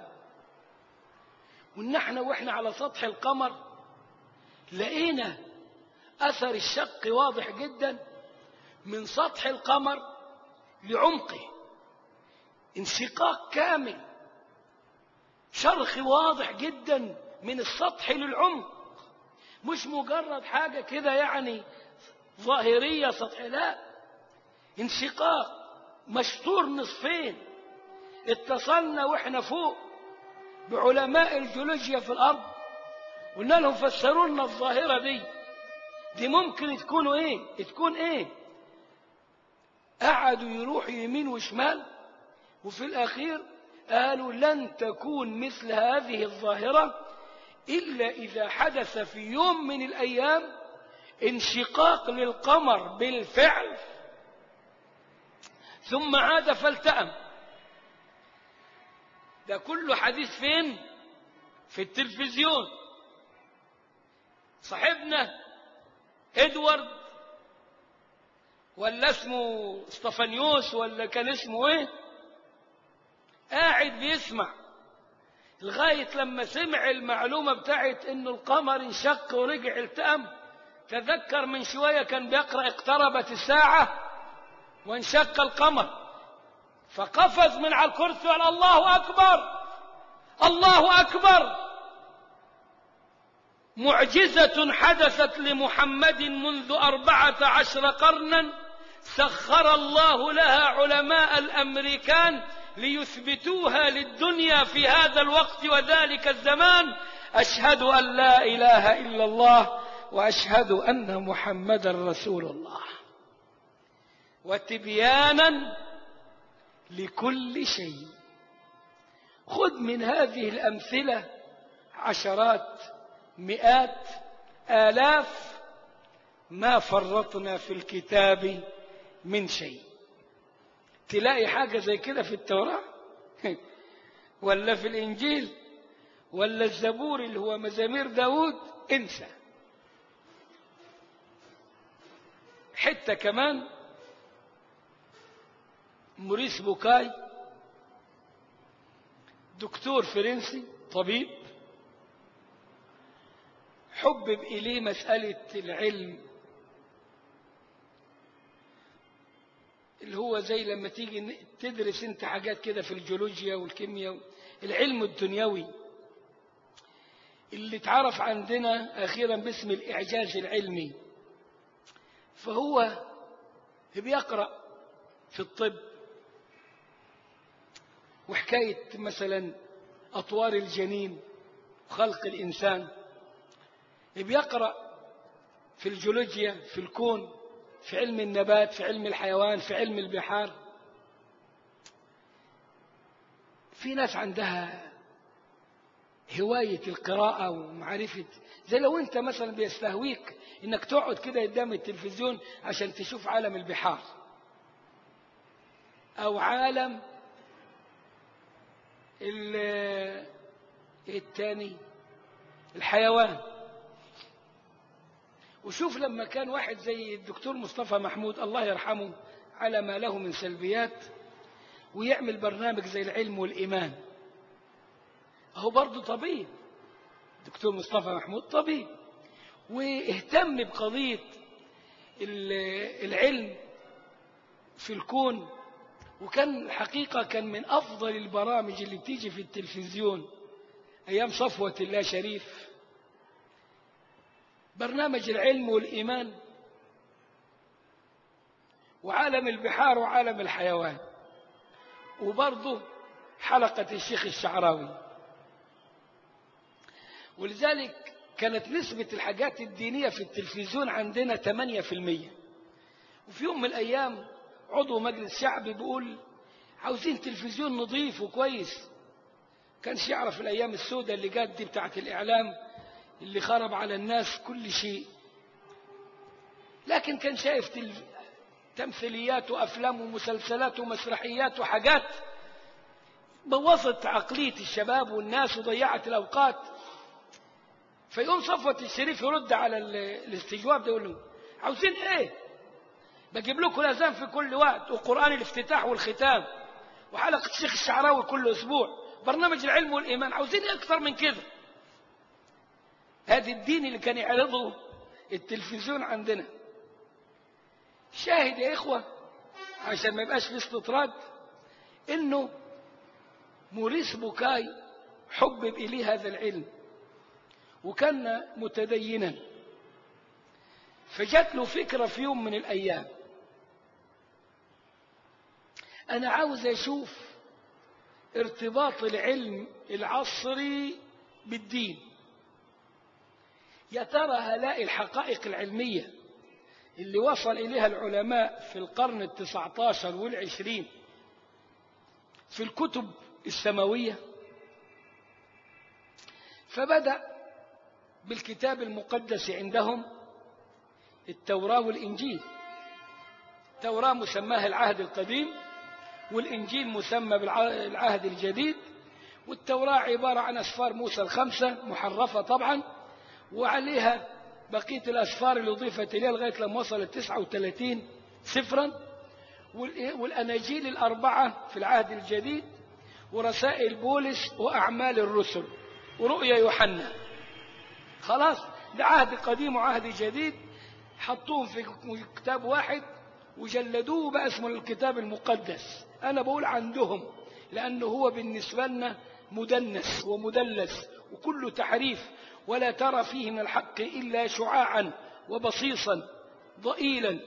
وإحنا على سطح القمر لقينا أثر الشق واضح جدا من سطح القمر لعمقه، انشقاق كامل، شرخ واضح جدا من السطح للعمق، مش مجرد حاجة كده يعني ظاهرية سطحية، لا، انشقاق مشطور نصفين. اتصلنا واحنا فوق بعلماء الجيولوجيا في الأرض، قلنا لهم فسروا لنا الظاهرة دي ممكن تكون ايه؟ قعدوا يروحوا يمين وشمال، وفي الأخير قالوا لن تكون مثل هذه الظاهرة إلا إذا حدث في يوم من الأيام انشقاق للقمر بالفعل ثم عاد فالتأم. ده كله حديث فين؟ في التلفزيون. صاحبنا إدوارد ولا اسمه استفانيوس ولا كان اسمه ايه، قاعد بيسمع لغاية لما سمع المعلومة بتاعت انه القمر انشق ورجع التأم. تذكر من شوية كان بيقرأ اقتربت الساعة وانشق القمر، فقفز من على الكرسي وقال الله أكبر الله أكبر، معجزة حدثت لمحمد منذ 14 قرنا سخر الله لها علماء الأمريكان ليثبتوها للدنيا في هذا الوقت وذلك الزمان. أشهد أن لا إله إلا الله وأشهد أن محمدا رسول الله. وتبيانا لكل شيء. خذ من هذه الأمثلة عشرات مئات آلاف، ما فرطنا في الكتاب من شيء. تلاقي حاجة زي كده في التوراة ولا في الإنجيل ولا الزبور اللي هو مزامير داود؟ انسى. حتى كمان موريس بوكاي دكتور فرنسي طبيب حبب إليه مسألة العلم، اللي هو زي لما تيجي تدرس انت حاجات كده في الجيولوجيا والكيمياء، العلم الدنيوي اللي اتعرف عندنا أخيرا باسم الإعجاز العلمي. فهو بيقرأ في الطب وحكاية مثلا أطوار الجنين وخلق الإنسان، بيقرأ في الجيولوجيا في الكون، في علم النبات، في علم الحيوان، في علم البحار. في ناس عندها هواية القراءة ومعرفة، زي لو انت مثلا بيستهويك انك تقعد كده قدام التلفزيون عشان تشوف عالم البحار او عالم الثاني الحيوان. وشوف لما كان واحد زي الدكتور مصطفى محمود الله يرحمه على ما له من سلبيات ويعمل برنامج زي العلم والإيمان، هو برضه طبيب، دكتور مصطفى محمود طبيب واهتم بقضية العلم في الكون. وكان الحقيقة كان من أفضل البرامج اللي بتيجي في التلفزيون أيام صفوة الله شريف برنامج العلم والإيمان وعالم البحار وعالم الحيوان، وبرضه حلقة الشيخ الشعراوي. ولذلك كانت نسبة الحاجات الدينية في التلفزيون عندنا 8%. وفي يوم من الأيام عضو مجلس شعبي بيقول عاوزين تلفزيون نظيف وكويس. كانش يعرف الأيام السوداء اللي جات دي بتاعت الإعلام اللي خرب على الناس كل شيء، لكن كان شايف تمثيليات وأفلام ومسلسلات ومسرحيات وحاجات بوظت عقلية الشباب والناس وضيعت الأوقات. فيقوم صفوة الشريف يرد على الاستجواب ده يقول له عاوزين ايه؟ بجيب لكم الأذان في كل وقت وقرآن الافتتاح والختام وحلقة الشيخ الشعراوي كل أسبوع، برنامج العلم والإيمان، عاوزين ايه أكثر من كده؟ هذا الدين اللي كان يعرضه التلفزيون عندنا. شاهد يا إخوة عشان ما يبقاش في استطراد إنه موريس بوكاي حبب إليه هذا العلم وكان متدينا، فجات له فكرة في يوم من الأيام، أنا عاوز أشوف ارتباط العلم العصري بالدين. يا ترى هلاقي الحقائق العلمية اللي وصل إليها العلماء في القرن 19 والعشرين في الكتب السماوية؟ فبدأ بالكتاب المقدس عندهم التوراة والإنجيل. التوراة مسماها العهد القديم والإنجيل مسمى بالعهد الجديد، والتوراة عبارة عن أسفار موسى الخمسة محرفة طبعا، وعليها بقية الأسفار اللي أضيفت إليها لغاية لما وصلت 39 سفرا، والأناجيل الأربعة في العهد الجديد، ورسائل بولس وأعمال الرسل ورؤيا يوحنا. خلاص، ده عهد قديم وعهد جديد، حطوهم في كتاب واحد وجلدوه بقى اسمه الكتاب المقدس. أنا بقول عندهم لأنه هو بالنسبة لنا مدنس ومدلس وكله تحريف، ولا ترى فيه من الحق إلا شعاعا وبصيصا ضئيلا.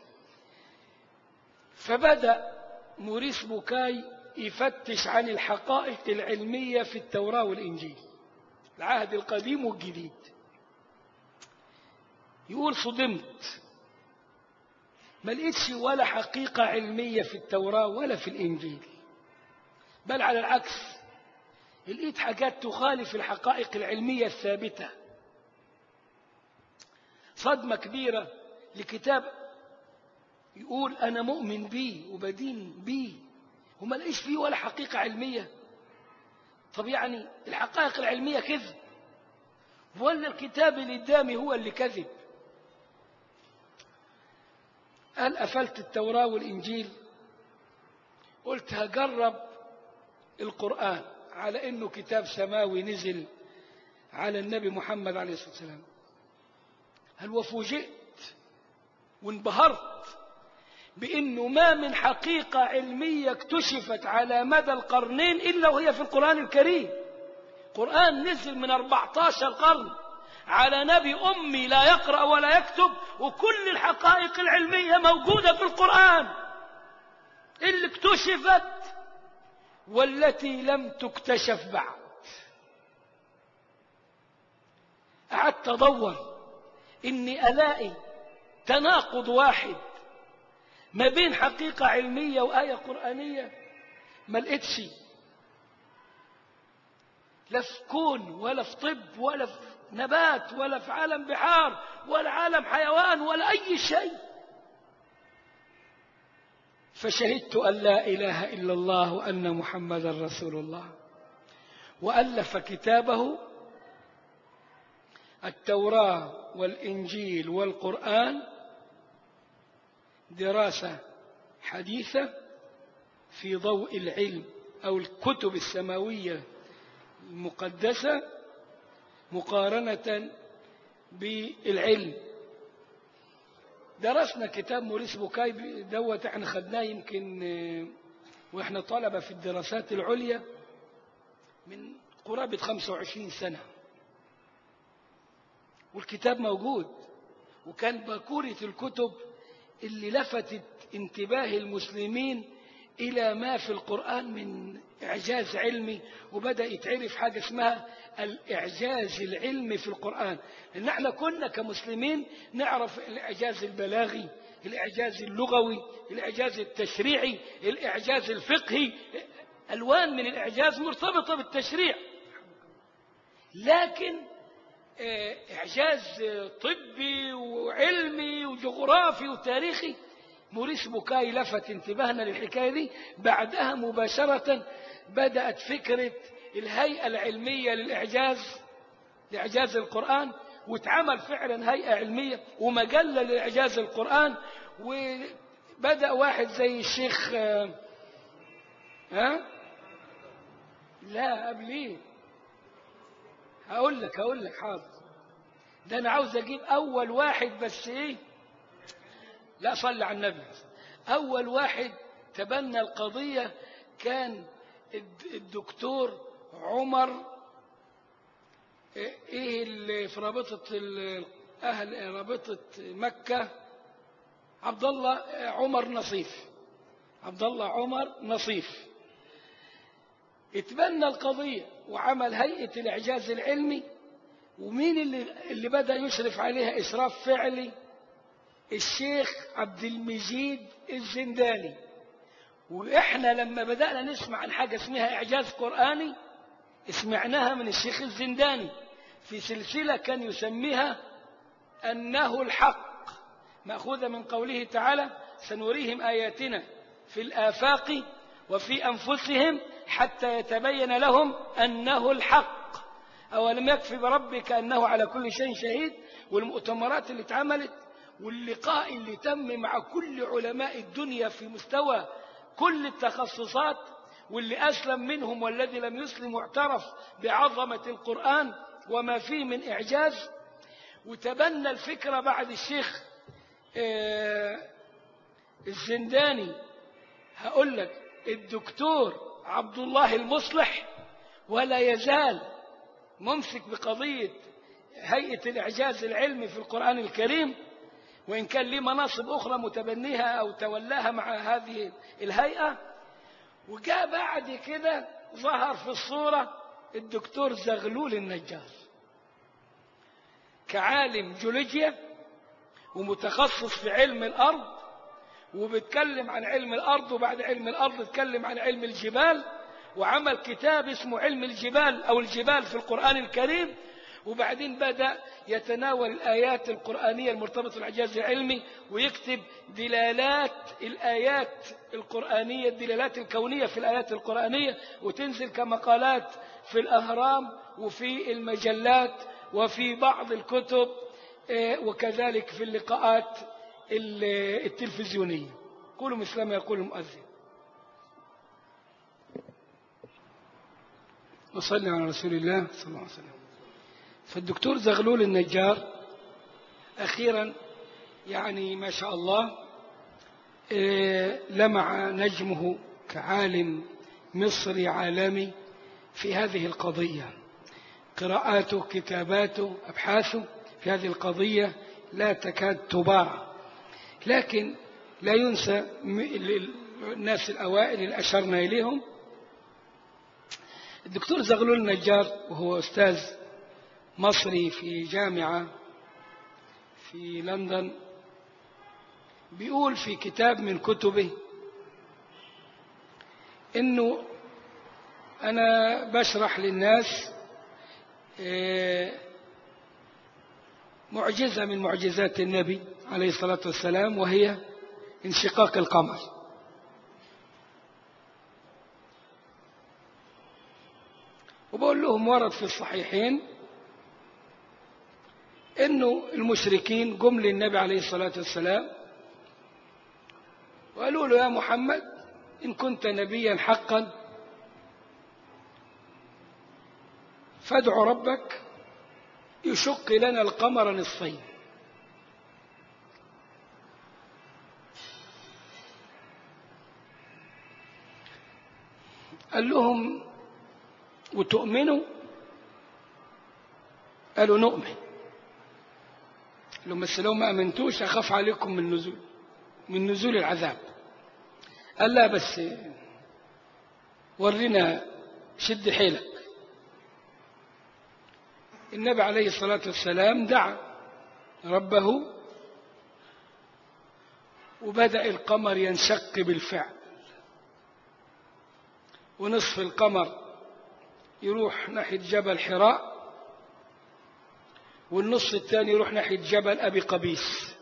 فبدأ موريس بوكاي يفتش عن الحقائق العلمية في التوراة والإنجيل، العهد القديم والجديد. يقول صدمت، ما لقيتش ولا حقيقة علمية في التوراة ولا في الإنجيل، بل على العكس لقيت حاجات تخالف الحقائق العلمية الثابتة. صدمة كبيرة لكتاب يقول أنا مؤمن بيه وبدين بيه وما لقيش فيه ولا حقيقة علمية. طب يعني الحقائق العلمية كذب ولا الكتاب اللي قدامي هو اللي كذب؟ قال قفلت التوراة والإنجيل، قلت هجرب القرآن على إنه كتاب سماوي نزل على النبي محمد عليه الصلاة والسلام. هل وفوجئت وانبهرت بأنه ما من حقيقة علمية اكتشفت على مدى القرنين إلا وهي في القرآن الكريم. قرآن نزل من 14 قرن على نبي أمي لا يقرأ ولا يكتب، وكل الحقائق العلمية موجودة في القرآن، اللي اكتشفت والتي لم تكتشف بعد. قعدت أدور إني ألاقي تناقض واحد ما بين حقيقة علمية وآية قرآنية، ما لقيتش، لا في كون ولا في طب ولا في نبات ولا في عالم بحار ولا عالم حيوان ولا أي شيء. فشهدت أن لا إله إلا الله وأن محمدا رسول الله. وألف كتابه التوراة والإنجيل والقرآن دراسة حديثة في ضوء العلم أو الكتب السماوية المقدسة مقارنة بالعلم. درسنا كتاب موريس بوكاي دوت، احنا خدناه يمكن واحنا طلبة في الدراسات العليا من قرابة 25 سنة، والكتاب موجود، وكان باكورة الكتب اللي لفتت انتباه المسلمين إلى ما في القرآن من إعجاز علمي، وبدأ يتعرف حاجة اسمها الإعجاز العلمي في القرآن. لأن احنا كنا كمسلمين نعرف الإعجاز البلاغي، الإعجاز اللغوي، الإعجاز التشريعي، الإعجاز الفقهي، ألوان من الإعجاز مرتبطة بالتشريع. لكن إعجاز طبي وعلمي وجغرافي وتاريخي، موريس بوكاي لفت انتباهنا للحكاية دي. بعدها مباشرة بدأت فكرة الهيئة العلمية لإعجاز القرآن، واتعمل فعلا هيئة علمية ومجلة لإعجاز القرآن. وبدأ واحد زي الشيخ لا قبليه، هقول لك حاضر، ده أنا عاوز أجيب أول واحد بس إيه، لا صلي على النبي. أول واحد تبنى القضية كان الدكتور عمر، إيه اللي في رابطة أهل رابطة مكة، عبد الله عمر نصيف اتبنى القضية وعمل هيئة الإعجاز العلمي. ومين اللي بدأ يشرف عليها إشراف فعلي؟ الشيخ عبد المجيد الزنداني. وإحنا لما بدأنا نسمع عن حاجة اسمها إعجاز قرآني سمعناها من الشيخ الزنداني في سلسلة كان يسميها أنه الحق، مأخوذة من قوله تعالى سنريهم آياتنا في الآفاق وفي أنفسهم حتى يتبين لهم أنه الحق. أولم يكفي بربك أنه على كل شيء شهيد. والمؤتمرات اللي اتعملت واللقاء اللي تم مع كل علماء الدنيا في مستوى كل التخصصات، واللي أسلم منهم والذي لم يسلم واعترف بعظمة القرآن وما فيه من إعجاز، وتبنى الفكرة بعد الشيخ الزنداني. هقول لك الدكتور عبد الله المصلح ولا يزال ممسك بقضية هيئة الإعجاز العلمي في القرآن الكريم، وإن كان ليه مناصب أخرى متبنيها أو تولاها مع هذه الهيئة. وجاء بعد كده ظهر في الصورة الدكتور زغلول النجار كعالم جيولوجيا ومتخصص في علم الأرض، وبيتكلم عن علم الأرض، وبعد علم الأرض اتكلم عن علم الجبال، وعمل كتاب اسمه علم الجبال أو الجبال في القرآن الكريم. وبعدين بدأ يتناول الآيات القرآنية المرتبطة بالإعجاز العلمي ويكتب دلالات الآيات القرآنية، الدلالات الكونية في الآيات القرآنية، وتنزل كمقالات في الأهرام وفي المجلات وفي بعض الكتب، وكذلك في اللقاءات التلفزيونية. قولوا مثل ما يقول المؤذن. وصلي على رسول الله صلى الله عليه وسلم. فالدكتور زغلول النجار أخيرا يعني ما شاء الله لمع نجمه كعالم مصري عالمي في هذه القضية. قراءاته، كتاباته، أبحاثه في هذه القضية لا تكاد تباع. لكن لا ينسى الناس الأوائل اللي أشرنا إليهم الدكتور زغلول النجار، وهو أستاذ مصري في جامعة في لندن، بيقول في كتاب من كتبه إنه أنا بشرح للناس معجزة من معجزات النبي عليه الصلاة والسلام، وهي انشقاق القمر. وبقول لهم ورد في الصحيحين إنه المشركين جم للنبي عليه الصلاة والسلام وقالوا له يا محمد إن كنت نبيا حقا فادع ربك يشق لنا القمر نصفين. قال لهم وتؤمنوا؟ قالوا نؤمن. بس لو ما أمنتوش أخاف عليكم من نزول العذاب. قال لا بس ورينا شد حيلك. النبي عليه الصلاة والسلام دعا ربه وبدأ القمر ينشق بالفعل، ونصف القمر يروح ناحية جبل حراء، والنص الثاني يروح ناحية جبل أبي قبيس.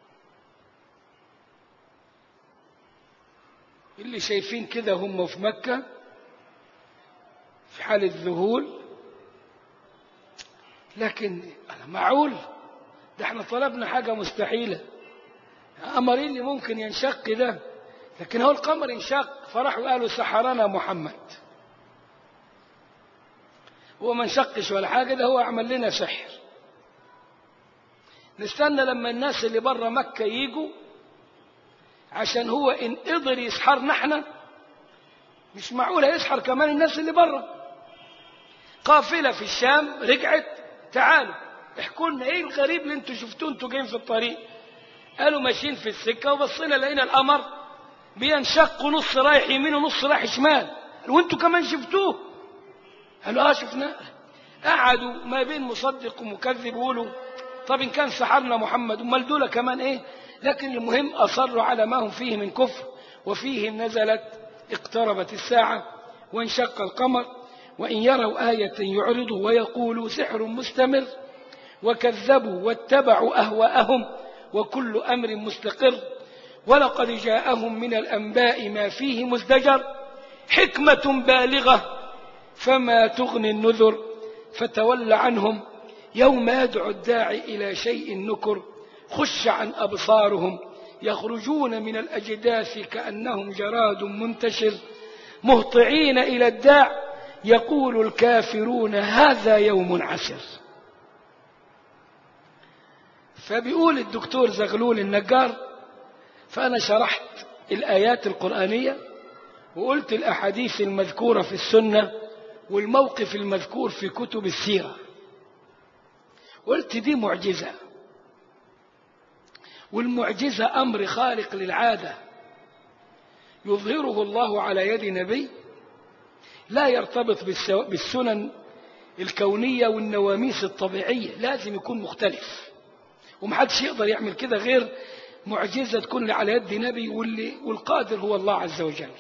اللي شايفين كده هم في مكة في حالة ذهول. لكن معقول ده احنا طلبنا حاجة مستحيلة، قمر اللي ممكن ينشق ده؟ لكن هو القمر انشق. فرحوا قالوا سحرنا محمد. هو ما انشقش ولا حاجة، ده هو عمل لنا سحر. نستنى لما الناس اللي برا مكة ييجوا عشان هو إن قدر يسحرنا احنا مش معقول هيسحر كمان الناس اللي برا. قافلة في الشام رجعت، تعالوا احكوا لنا ايه الغريب اللي انتوا شفتوه انتوا جايين في الطريق. قالوا ماشيين في السكة وبصينا لقينا القمر بينشق نص رايح يمين ونص رايح شمال. وانتوا كمان شفتوه؟ قالوا شفناه. قعدوا ما بين مصدق ومكذب يقولوا طب إن كان سحرنا محمد امال دول كمان إيه؟ لكن المهم أصروا على ما هم فيه من كفر. وفيهم نزلت اقتربت الساعة وانشق القمر وإن يروا آية يعرضوا ويقولوا سحر مستمر وكذبوا واتبعوا أهواءهم وكل أمر مستقر ولقد جاءهم من الأنباء ما فيه مزدجر حكمة بالغة فما تغني النذر فتول عنهم يوم يدعو الداعي إلى شيء نكر خش عن أبصارهم يخرجون من الأجداث كأنهم جراد منتشر مهطعين إلى الداع يقول الكافرون هذا يوم عسر. فبيقول الدكتور زغلول النجار، فأنا شرحت الآيات القرآنية وقلت الأحاديث المذكورة في السنة والموقف المذكور في كتب السيرة، قلت دي معجزة، والمعجزة أمر خارق للعادة يظهره الله على يد نبي لا يرتبط بالسنن الكونية والنواميس الطبيعية، لازم يكون مختلف، ومحدش يقدر يعمل كده غير معجزة تكون على يد نبي، والقادر هو الله عز وجل.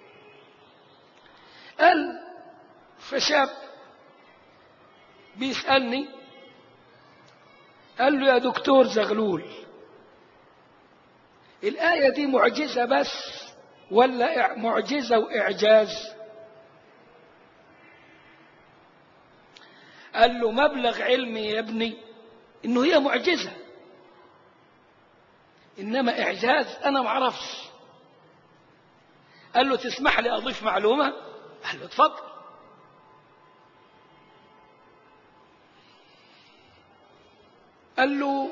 قال فشاب بيسألني قال له يا دكتور زغلول الآية دي معجزة بس ولا معجزة وإعجاز؟ قال له مبلغ علمي يا ابني إنه هي معجزة، إنما إعجاز أنا ما أعرفش. قال له تسمح لي أضيف معلومة؟ قال له اتفضل. قال له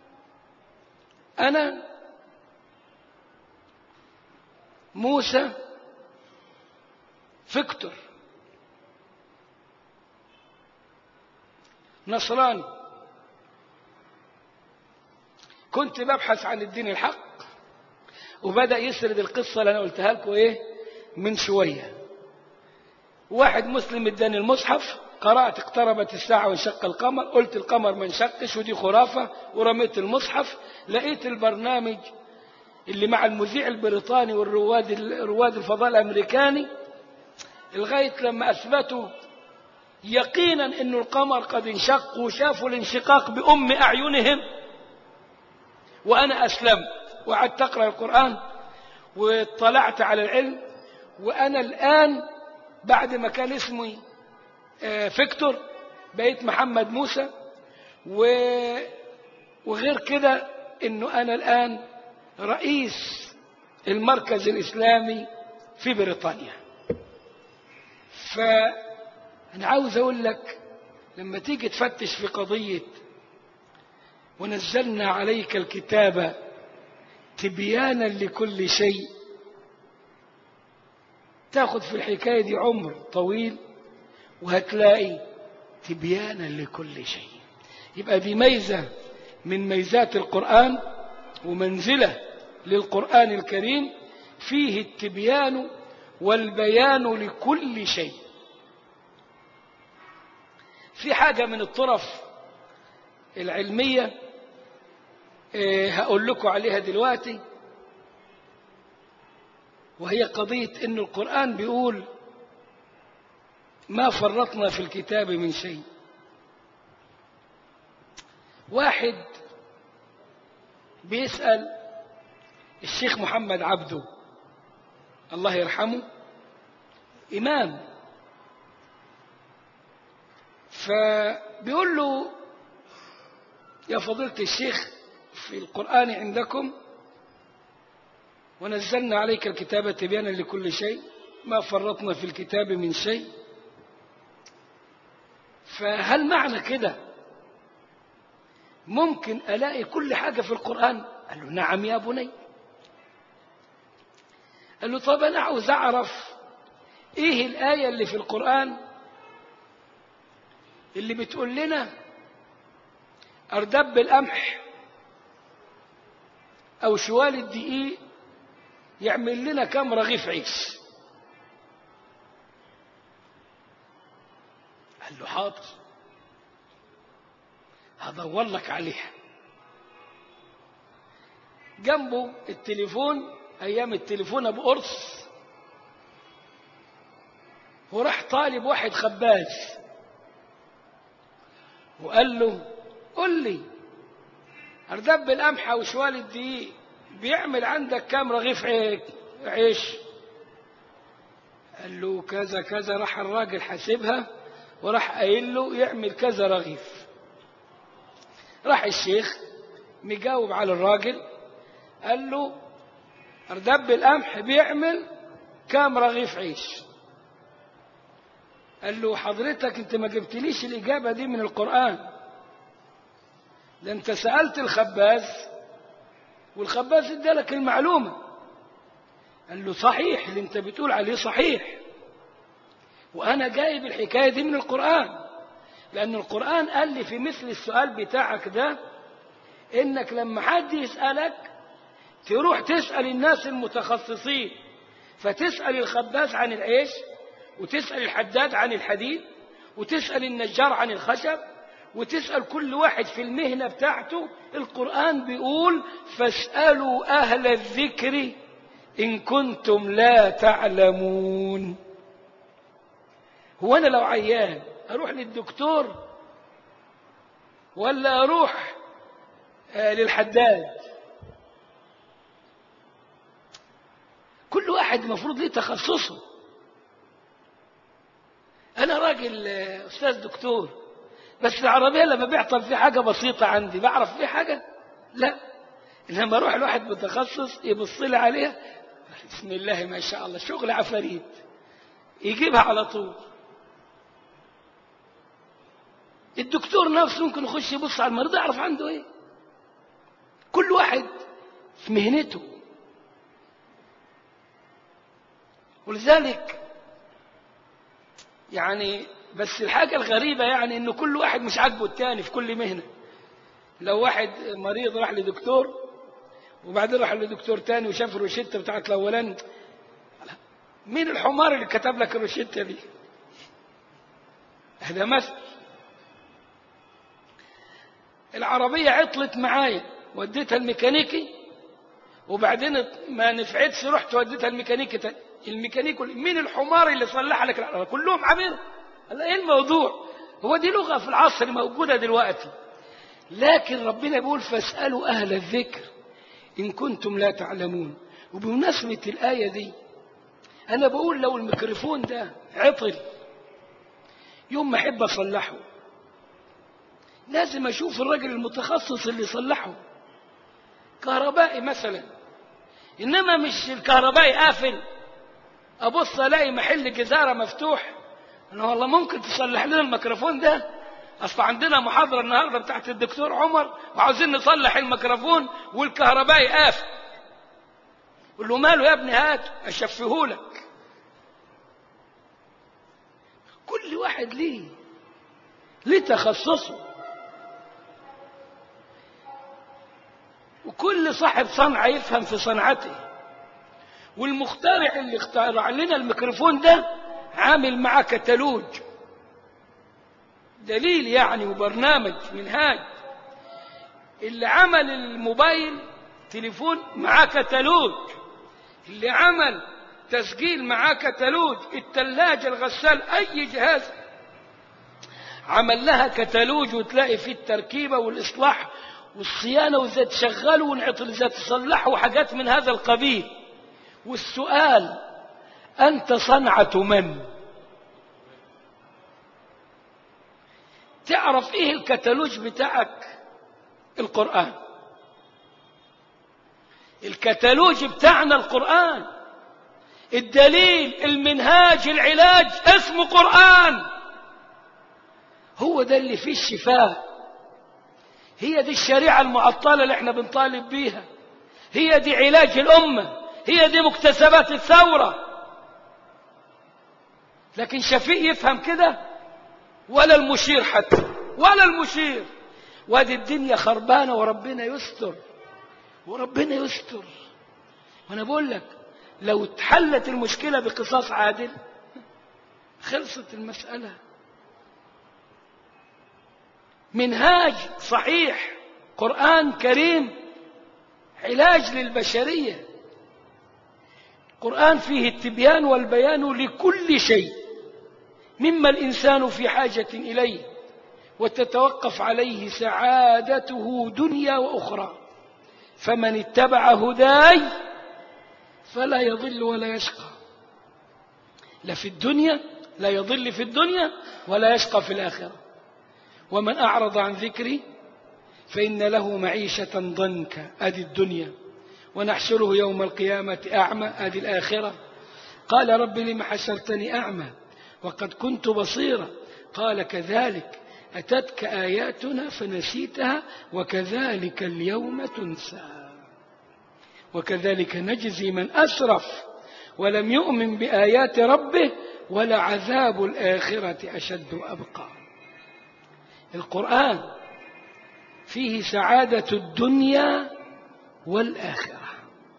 أنا موسى فيكتور نصراني، كنت ببحث عن الدين الحق، وبدأ يسرد القصة اللي أنا قلتها لكم من شوية. واحد مسلم اداني المصحف، قرأت اقتربت الساعة وانشق القمر، قلت القمر ما انشقش ودي خرافة، ورميت المصحف. لقيت البرنامج اللي مع المذيع البريطاني والرواد الفضاء الأمريكاني لغاية لما أثبتوا يقينا أن القمر قد انشق، وشافوا الانشقاق بأم أعينهم. وأنا أسلمت وقعدت أقرأ القرآن واطلعت على العلم، وأنا الآن بعد ما كان اسمي فيكتور بقيت محمد موسى، وغير كده أنه أنا الآن رئيس المركز الإسلامي في بريطانيا. فأنا عاوز أقول لك لما تيجي تفتش في قضية ونزلنا عليك الكتاب تبيانا لكل شيء، تاخد في الحكاية دي عمر طويل وهتلاقي تبيانا لكل شيء. يبقى دي ميزة من ميزات القرآن ومنزلة للقرآن الكريم، فيه التبيان والبيان لكل شيء. في حاجة من الطرف العلمية هقول لكم عليها دلوقتي، وهي قضية إن القرآن بيقول ما فرطنا في الكتاب من شيء. واحد بيسأل الشيخ محمد عبده الله يرحمه، إمام، فبيقول له يا فضيلة الشيخ في القرآن عندكم ونزلنا عليك الكتاب تبيانا لكل شيء ما فرطنا في الكتاب من شيء، فهل معنى كده ممكن ألاقي كل حاجة في القرآن؟ قال له نعم يا بني. قال له طب أنا عاوز أعرف إيه الآية اللي في القرآن اللي بتقول لنا أردب القمح أو شوال الدقيق يعمل لنا كم رغيف عيش؟ قال له حاضر هدور لك عليها. جنبه التليفون، أيام التليفون أبو قرص، وراح طالب واحد خباز وقال له قل لي أردب القمح وشوال الدقيق بيعمل عندك كام رغيف عيش؟ قال له كذا كذا، راح الراجل حاسبها وراح قايل له يعمل كذا رغيف. راح الشيخ مجاوب على الراجل قال له أردب القمح بيعمل كام رغيف عيش؟ قال له حضرتك انت ما جبتليش الإجابة دي من القرآن، ده انت سألت الخباز والخباز ادالك المعلومة. قال له صحيح اللي انت بتقول عليه صحيح، وأنا جايب الحكاية دي من القرآن، لأن القرآن قال لي في مثل السؤال بتاعك ده إنك لما حد يسألك تروح تسأل الناس المتخصصين، فتسأل الخباز عن العيش، وتسأل الحداد عن الحديد، وتسأل النجار عن الخشب، وتسأل كل واحد في المهنة بتاعته. القرآن بيقول فاسألوا أهل الذكر إن كنتم لا تعلمون. هو أنا لو عيان أروح للدكتور ولا أروح للحداد؟ كل واحد المفروض ليه تخصصه. أنا راجل أستاذ دكتور، بس العربية لما بيعطل في حاجة بسيطة عندي بعرف في حاجة؟ لا. إنما أروح لواحد متخصص يبص لي عليها بسم الله ما شاء الله شغل عفاريت، يجيبها على طول. الدكتور نفسه ممكن يخش يبص على المريض يعرف عنده ايه. كل واحد في مهنته. ولذلك يعني بس الحاجة الغريبة يعني انه كل واحد مش عاجبه التاني في كل مهنة. لو واحد مريض راح لدكتور وبعدين راح لدكتور تاني وشاف الروشتة بتاعت الاولاني، مين الحمار اللي كتب لك الروشتة دي؟ هذا مثل. العربية عطلت معايا وديتها الميكانيكي وبعدين ما نفعتش رحت وديتها الميكانيكي الميكانيكي مين الحمار اللي صلح لك العربية؟ كلهم عبير. ايه الموضوع؟ هو دي لغة في العصر موجودة دلوقتي، لكن ربنا بيقول فاسألوا أهل الذكر إن كنتم لا تعلمون. وبمناسبة الآية دي أنا بقول لو الميكروفون ده عطل يوم ما أحب أصلحه لازم أشوف الرجل المتخصص اللي يصلحه، كهربائي مثلا. إنما مش الكهربائي قافل أبص ألاقي محل جزارة مفتوح، أنا والله ممكن تصلح لنا الميكروفون ده؟ أصل عندنا محاضرة النهاردة بتاعت الدكتور عمر وعاوزين نصلح الميكروفون والكهربائي قافل. قل له ماله يا ابني هات أشفهولك. كل واحد ليه تخصصه، وكل صاحب صنعة يفهم في صنعته. والمخترع اللي اخترع لنا الميكروفون ده عامل معاه كتالوج دليل يعني وبرنامج منهاج. اللي عمل الموبايل تليفون معاه كتالوج، اللي عمل تسجيل معاه كتالوج، الثلاجة الغسال أي جهاز عمل لها كتالوج وتلاقي فيه التركيبة والإصلاح والصيانة وإذا تشغلوا ونعطل إذا تصلحوا وحاجات من هذا القبيل. والسؤال أنت صنعة من؟ تعرف إيه الكتالوج بتاعك؟ القرآن. الكتالوج بتاعنا القرآن، الدليل المنهاج العلاج اسمه قرآن. هو ده اللي فيه الشفاء، هي دي الشريعة المعطلة اللي احنا بنطالب بيها، هي دي علاج الأمة، هي دي مكتسبات الثورة. لكن شفيق يفهم كده؟ ولا المشير حتى، ولا المشير. وادي الدنيا خربانة وربنا يستر، وربنا يستر. وانا بقول لك لو اتحلت المشكلة بقصاص عادل خلصت المسألة. منهاج صحيح، قرآن كريم، علاج للبشرية. القرآن فيه التبيان والبيان لكل شيء مما الإنسان في حاجة إليه، وتتوقف عليه سعادته دنيا وأخرى. فمن اتبع هداي فلا يضل ولا يشقى. لا في الدنيا، لا يضل في الدنيا ولا يشقى في الآخرة. ومن أعرض عن ذكري فإن له معيشة ضنكا، أدي الدنيا، ونحشره يوم القيامة أعمى، أدي الآخرة. قال رب لم حشرتني أعمى وقد كنت بصيرا، قال كذلك أتتك آياتنا فنسيتها وكذلك اليوم تنسى. وكذلك نجزي من أسرف ولم يؤمن بآيات ربه ولعذاب الآخرة أشد وأبقى. القرآن فيه سعادة الدنيا والآخرة،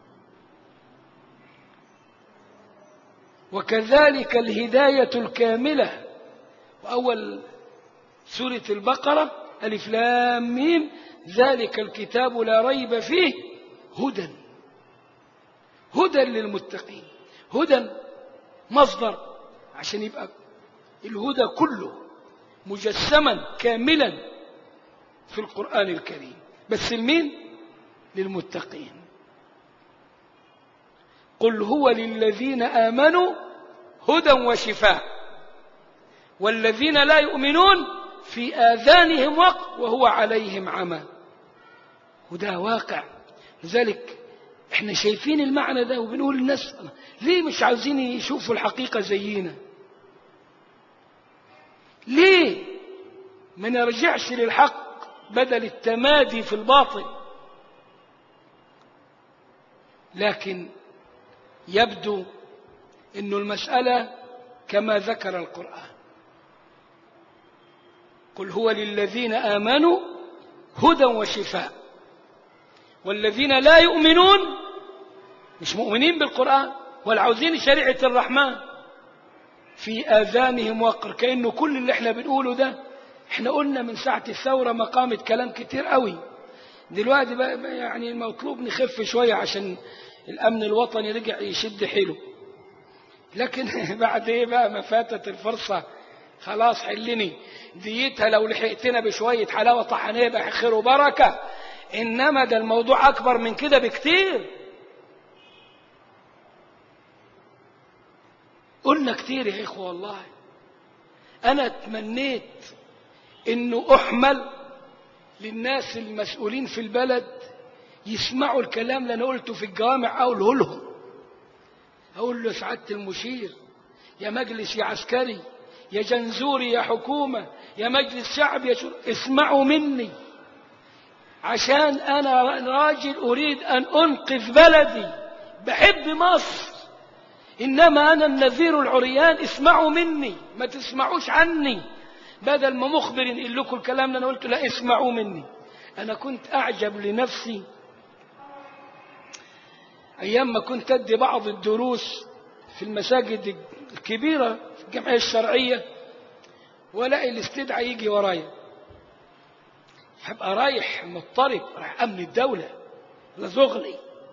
وكذلك الهداية الكاملة. وأول سورة البقرة ألف لام ميم ذلك الكتاب لا ريب فيه هدى للمتقين. هدى مصدر عشان يبقى الهدى كله مجسما كاملا في القرآن الكريم، بس لمين؟ للمتقين. قل هو للذين آمنوا هدى وشفاء والذين لا يؤمنون في آذانهم وقر وهو عليهم عمى. وده واقع. لذلك احنا شايفين المعنى ده وبنقول للناس ليه مش عاوزين يشوفوا الحقيقة زينا؟ ليه ما نرجعش للحق بدل التمادي في الباطل؟ لكن يبدو أن المسألة كما ذكر القرآن، قل هو للذين آمنوا هدى وشفاء والذين لا يؤمنون مش مؤمنين بالقرآن ولا عاوزين شريعة الرحمن في آذانهم وقر. كأنه كل اللي احنا بنقوله ده احنا قلنا من ساعة الثورة مقامة كلام كتير قوي. دلوقتي بقى يعني المطلوب نخف شوية عشان الأمن الوطني رجع يشد حيله، لكن بعد ايه بقى ما فاتت الفرصة خلاص حلني ديتها. لو لحقتنا بشوية حلاوة طحنية يبقى خير وبركة، إنما ده الموضوع أكبر من كده بكتير. قلنا كتير يا إخوة والله. أنا تمنيت إنه أحمل للناس المسؤولين في البلد يسمعوا الكلام اللي أنا قلته في الجوامع، أقوله لهم، أقول له سعادة المشير، يا مجلس يا عسكري، يا جنزوري يا حكومة، يا مجلس شعب، يا اسمعوا مني، عشان أنا راجل أريد أن أنقذ بلدي، بحب مصر، إنما أنا النذير العريان. اسمعوا مني، ما تسمعوش عني. بدل ما مخبر يقول لكم الكلام اللي أنا قلته، لا اسمعوا مني. أنا كنت أعجب لنفسي أيام ما كنت أدي بعض الدروس في المساجد الكبيرة في الجمعية الشرعية، ولاقي الاستدعاء يجي ورايا، هبقى رايح مضطرب، رايح أمن الدولة لزغلي،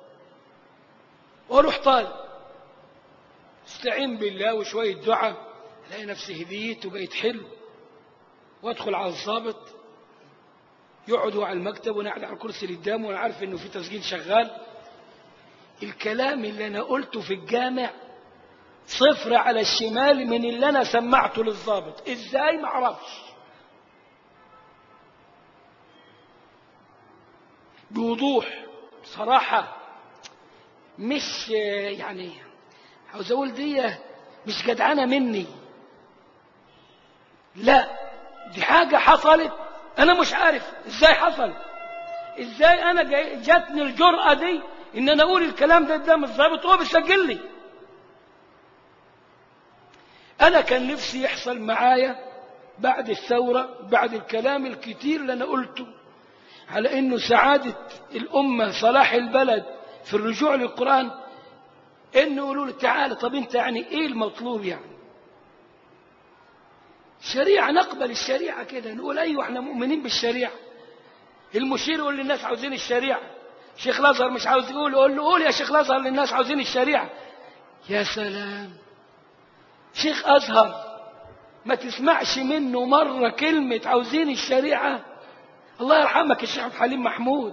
واروح طالب استعين بالله وشوية دعاء، الاقي نفسي هديت وبقيت حلو، وادخل على الضابط يقعد على المكتب وانا قاعد على الكرسي اللي قدامه وانا عارف انه في تسجيل شغال. الكلام اللي انا قلته في الجامع صفر على الشمال من اللي انا سمعته للضابط. ازاي؟ ما اعرفش. بوضوح صراحة، مش يعني عاوز اقول دي مش جدعانة مني، لا دي حاجة حصلت انا مش عارف ازاي حصلت. ازاي انا جاتني الجرأة دي ان انا اقول الكلام ده قدام الضابط وهو بيسجل لي؟ انا كان نفسي يحصل معايا بعد الثورة، بعد الكلام الكتير اللي انا قلته على انه سعادة الامة صلاح البلد في الرجوع للقرآن، انه يقولوا لي تعالى طب انت يعني ايه المطلوب؟ يعني شريعة، نقبل الشريعة كده، نقول ايوه احنا مؤمنين بالشريعة. المشير يقول للناس عاوزين الشريعة، شيخ الازهر مش عاوز يقول، يقول له قول يا شيخ الازهر للناس عاوزين الشريعة. يا سلام، شيخ ازهر ما تسمعش منه مرة كلمة عاوزين الشريعة؟ الله يرحمك الشيخ عبد الحليم محمود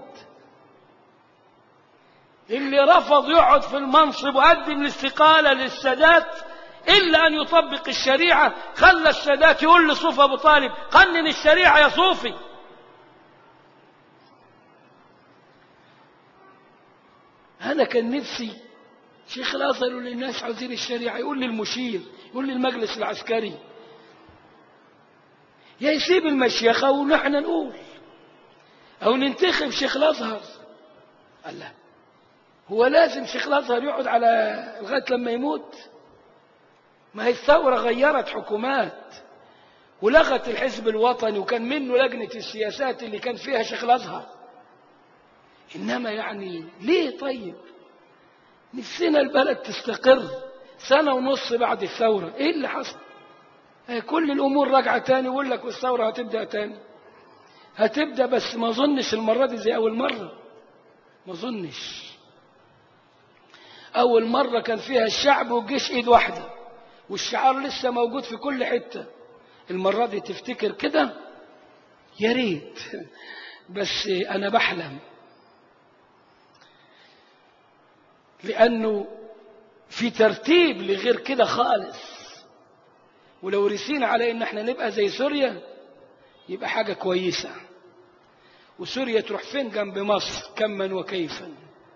اللي رفض يقعد في المنصب وقدم الاستقالة للسادات إلا أن يطبق الشريعة. خلى السادات يقول لصوفي أبو طالب قنن الشريعة يا صوفي. أنا كان نفسي شيخ الأزهر يقول للناس عاوزين الشريعة، يقول للمشير، يقول للمجلس العسكري، يا يسيب المشيخة ونحن نقول، أو ننتخب شيخ الأزهر. قال لا، هو لازم شيخ الأزهر يقعد على لغاية لما يموت؟ ما هي الثورة غيرت حكومات ولغت الحزب الوطني وكان منه لجنة السياسات اللي كان فيها شيخ الأزهر. إنما يعني ليه؟ طيب نفسنا البلد تستقر. سنة ونص بعد الثورة إيه اللي حصل؟ كل الأمور راجعة تاني، ويقول لك والثورة هتبدأ تاني. هتبدأ بس ما ظنش المرة دي زي أول مرة، ما ظنش. أول مرة كان فيها الشعب والجيش إيد واحدة والشعار لسه موجود في كل حتة. المرة دي تفتكر كده؟ يا ريت، بس أنا بحلم، لأنه في ترتيب لغير كده خالص. ولو رسينا على إن احنا نبقى زي سوريا يبقى حاجة كويسة. وسوريا تروح فين جنب مصر كما وكيفا.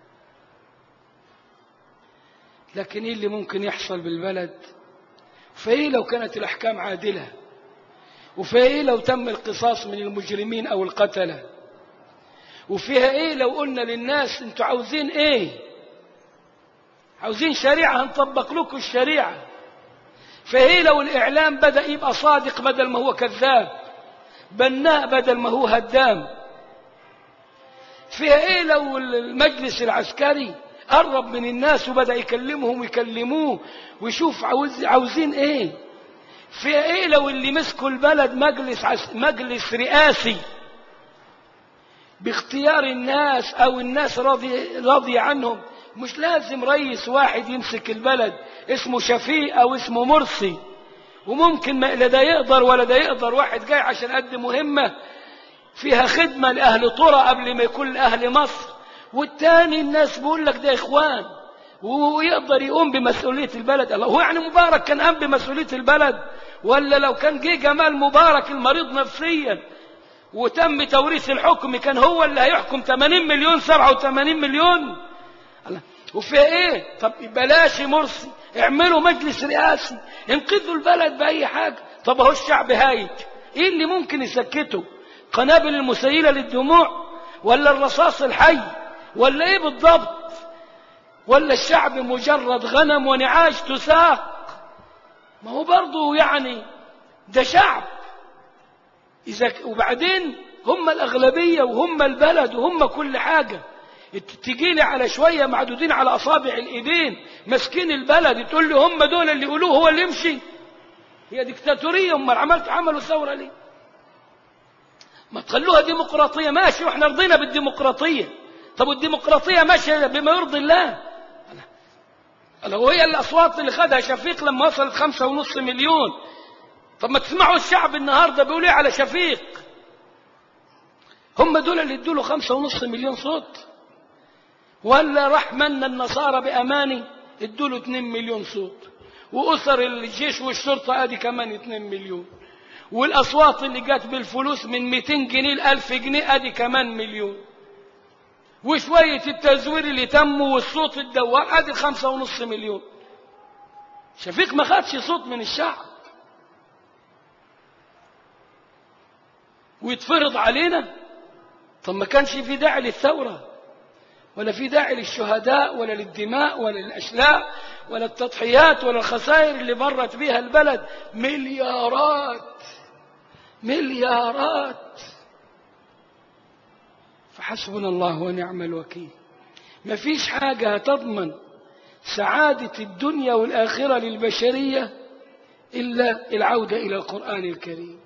لكن إيه اللي ممكن يحصل بالبلد؟ فإيه لو كانت الأحكام عادلة؟ وفإيه لو تم القصاص من المجرمين أو القتلة؟ وفيها إيه لو قلنا للناس أنتوا عاوزين إيه؟ عاوزين شريعة هنطبق لكم الشريعة. فإيه لو الإعلام بدأ يبقى صادق بدل ما هو كذاب، بناء بدل ما هو هدام؟ فيها إيه لو المجلس العسكري قرب من الناس وبدأ يكلمهم ويكلموه ويشوف عاوزين إيه؟ فيها إيه لو اللي مسكوا البلد مجلس رئاسي باختيار الناس أو الناس راضية عنهم؟ مش لازم رئيس واحد يمسك البلد اسمه شفيق أو اسمه مرسي، وممكن لا ده يقدر ولا ده يقدر. واحد جاي عشان قد مهمة فيها خدمة لأهل طرى قبل ما يكون لأهل مصر، والتاني الناس بيقول لك ده إخوان ويقدر يقوم بمسؤولية البلد. الله، هو يعني مبارك كان قام بمسؤولية البلد؟ ولا لو كان جه جمال مبارك المريض نفسيا وتم توريث الحكم كان هو اللي هيحكم 80 مليون 87 مليون؟ الله، وفيها ايه؟ طب بلاش مرسي، اعملوا مجلس رئاسي، انقذوا البلد بأي حاجة. طب اهو الشعب هايج، ايه اللي ممكن يسكته؟ قنابل المسيلة للدموع ولا الرصاص الحي ولا ايه بالضبط؟ ولا الشعب مجرد غنم ونعاش تساق؟ ما هو برضو يعني ده شعب. وبعدين هم الأغلبية وهم البلد وهم كل حاجة. تجيلي على شوية معدودين على أصابع الإيدين مسكين البلد تقول لي هم دول اللي يقولوه هو اللي يمشي؟ هي ديكتاتورية. هم عملوا ثورة ليه؟ ما تخلوها ديمقراطية ماشي، واحنا رضينا بالديمقراطية. طب والديمقراطية ماشية بما يرضي الله؟ وهي الأصوات اللي خدها شفيق لما وصلت 5.5 مليون. طب ما تسمعوا الشعب النهاردة بيقول ايه على شفيق؟ هم دول اللي ادوا له 5.5 مليون صوت؟ ولا راح من النصارى بأماني ادوا له 2 مليون صوت، وأسر الجيش والشرطة ادي كمان 2 مليون، والأصوات اللي جات بالفلوس من 200 جنيه ل 1000 جنيه ادي كمان مليون، وشوية التزوير اللي تموا والصوت الدوار ادي 5.5 مليون. شفيق ما خدش صوت من الشعب ويتفرض علينا؟ طب ما كانش في داعي للثورة ولا في داعي للشهداء ولا للدماء ولا للأشلاء ولا التضحيات ولا الخسائر اللي مرت بها البلد. مليارات مليارات. فحسبنا الله ونعم الوكيل. ما فيش حاجة هتضمن سعادة الدنيا والآخرة للبشرية إلا العودة إلى القرآن الكريم.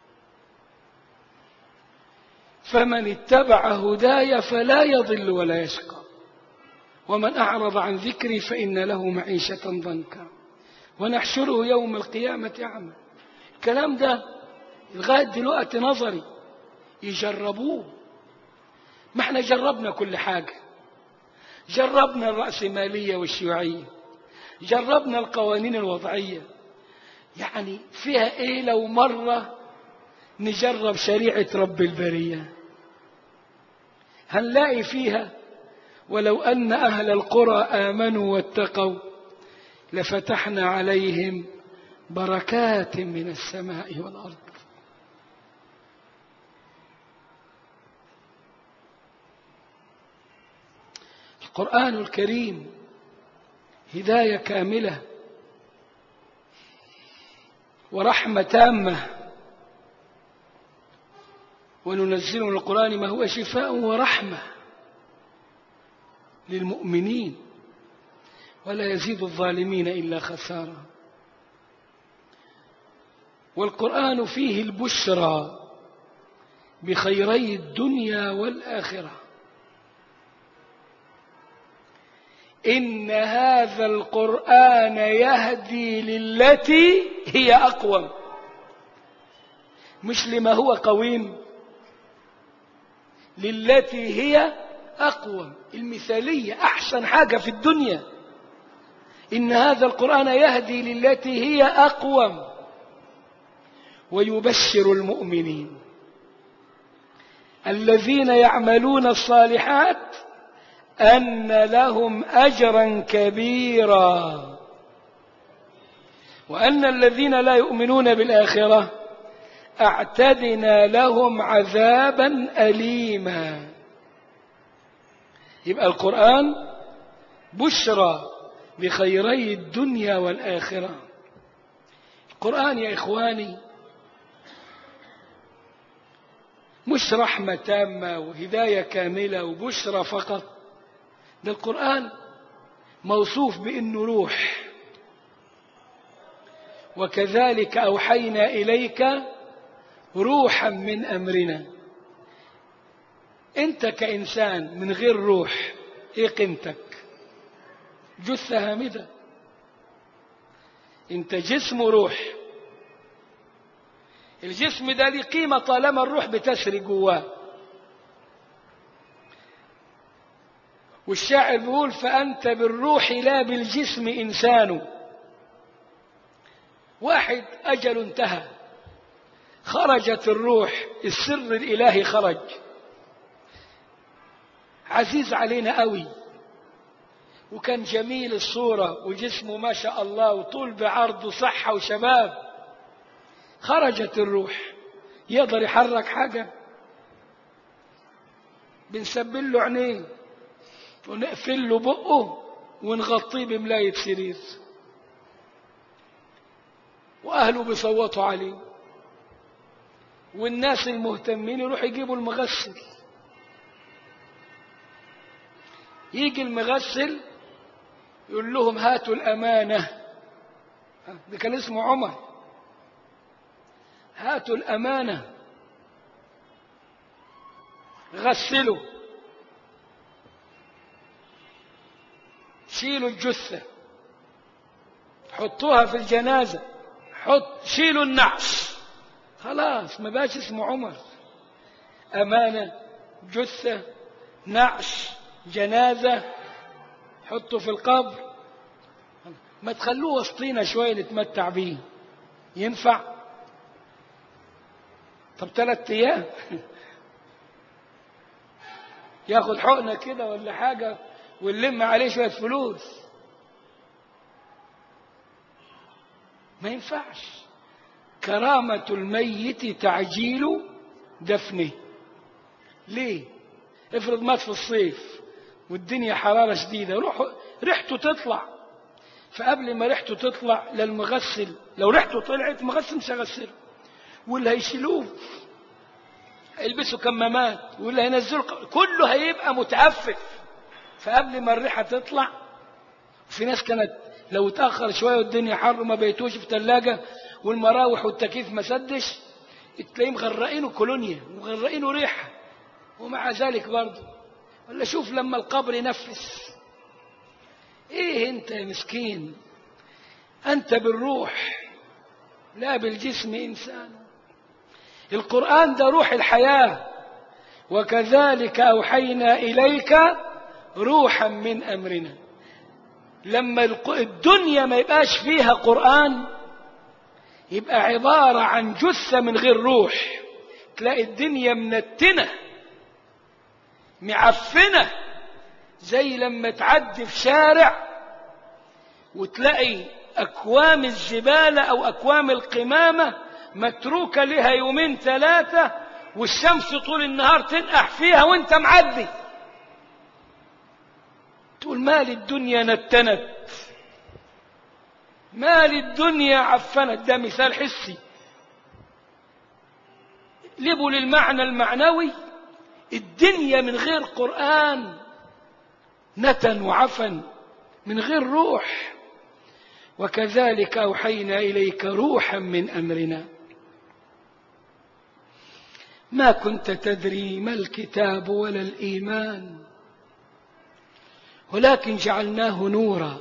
فمن اتبع هداي فلا يضل ولا يشقى، ومن أعرض عن ذكري فإن له معيشة ضنكا ونحشره يوم القيامة أعمى. الكلام ده لغاية دلوقتي نظري، يجربوه. ما احنا جربنا كل حاجة، جربنا الرأسمالية والشيوعية، جربنا القوانين الوضعية، يعني فيها إيه لو مرة نجرب شريعة رب البرية؟ هنلاقي فيها ولو أن أهل القرى آمنوا واتقوا لفتحنا عليهم بركات من السماء والأرض. القرآن الكريم هداية كاملة ورحمة تامة، وننزل من القرآن ما هو شفاء ورحمة للمؤمنين ولا يزيد الظالمين إلا خسارة. والقرآن فيه البشرى بخيري الدنيا والآخرة. إن هذا القرآن يهدي للتي هي أقوم، مش لما هو قويم، للتي هي أقوم، المثالية، أحسن حاجة في الدنيا. إن هذا القرآن يهدي للتي هي أقوم ويبشر المؤمنين الذين يعملون الصالحات أن لهم أجرا كبيرا، وأن الذين لا يؤمنون بالآخرة أعتدنا لهم عذابا أليما. يبقى القرآن بشرى بخيري الدنيا والآخرة. القرآن يا إخواني مش رحمة تامة وهداية كاملة وبشرى فقط، ده القرآن موصوف بأنه روح. وكذلك أوحينا إليك روحا من أمرنا. أنت كإنسان من غير روح إيه قيمتك؟ جثة هامدة. أنت جسم وروح، الجسم ده ليه قيمة طالما الروح بتسري جواه. والشاعر بيقول فأنت بالروح لا بالجسم إنسان. واحد أجل انتهى، خرجت الروح، السر الإلهي خرج، عزيز علينا قوي، وكان جميل الصورة وجسمه ما شاء الله وطول بعرض وصحة وشباب، خرجت الروح، يقدر يحرك حاجة؟ بنسبل له عينيه ونقفل له بقه ونغطيه بملاية سرير، وأهله بيصوتوا عليه، والناس المهتمين يروح يجيبوا المغسل. يجي المغسل يقول لهم هاتوا الأمانة، ده كان اسمه عمر، هاتوا الأمانة غسلوا، شيلوا الجثة حطوها في الجنازة، شيلوا النعش، خلاص ما بقاش اسمه عمر. أمانة، جثة، نعش، جنازة، حطوا في القبر، ما تخلوه وسطينا شوية نتمتع بيه، ينفع؟ طب 3 أيام ياخد حقنة كده ولا حاجة ونلم عليه شوية فلوس، ما ينفعش. كرامة الميت تعجيل دفنه. ليه؟ افرض مات في الصيف والدنيا حرارة شديدة، ريحته تطلع، فقبل ما ريحته تطلع للمغسل، لو ريحته طلعت مغسل مش هيغسله، واللي هيشيلوه يلبسوا كمامات، واللي هينزلوا كله هيبقى متعفف، فقبل ما الريحة تطلع. في ناس كانت لو تأخر شوية والدنيا حر ما بيتوش في ثلاجة والمراوح والتكييف ما سدش، تلاقيهم غرقينه كولونيا وغرقينه ريحة، ومع ذلك برضه. ولا شوف لما القبر ينفس، ايه انت يا مسكين؟ انت بالروح لا بالجسم انسان. القرآن ده روح الحياة. وكذلك أوحينا إليك روحا من أمرنا. لما الدنيا ما يبقاش فيها قرآن يبقى عبارة عن جثة من غير روح. تلاقي الدنيا منتنة معفنة، زي لما تعدي في شارع وتلاقي أكوام الزبالة أو أكوام القمامة متروكة لها 2 3 والشمس طول النهار تنقح فيها وانت معدي، تقول مال الدنيا نتنت، مال الدنيا عفنت. ده مثال حسي. لبوا للمعنى المعنوي، الدنيا من غير قرآن نتن وعفن من غير روح. وكذلك أوحينا إليك روحا من أمرنا ما كنت تدري ما الكتاب ولا الإيمان ولكن جعلناه نورا.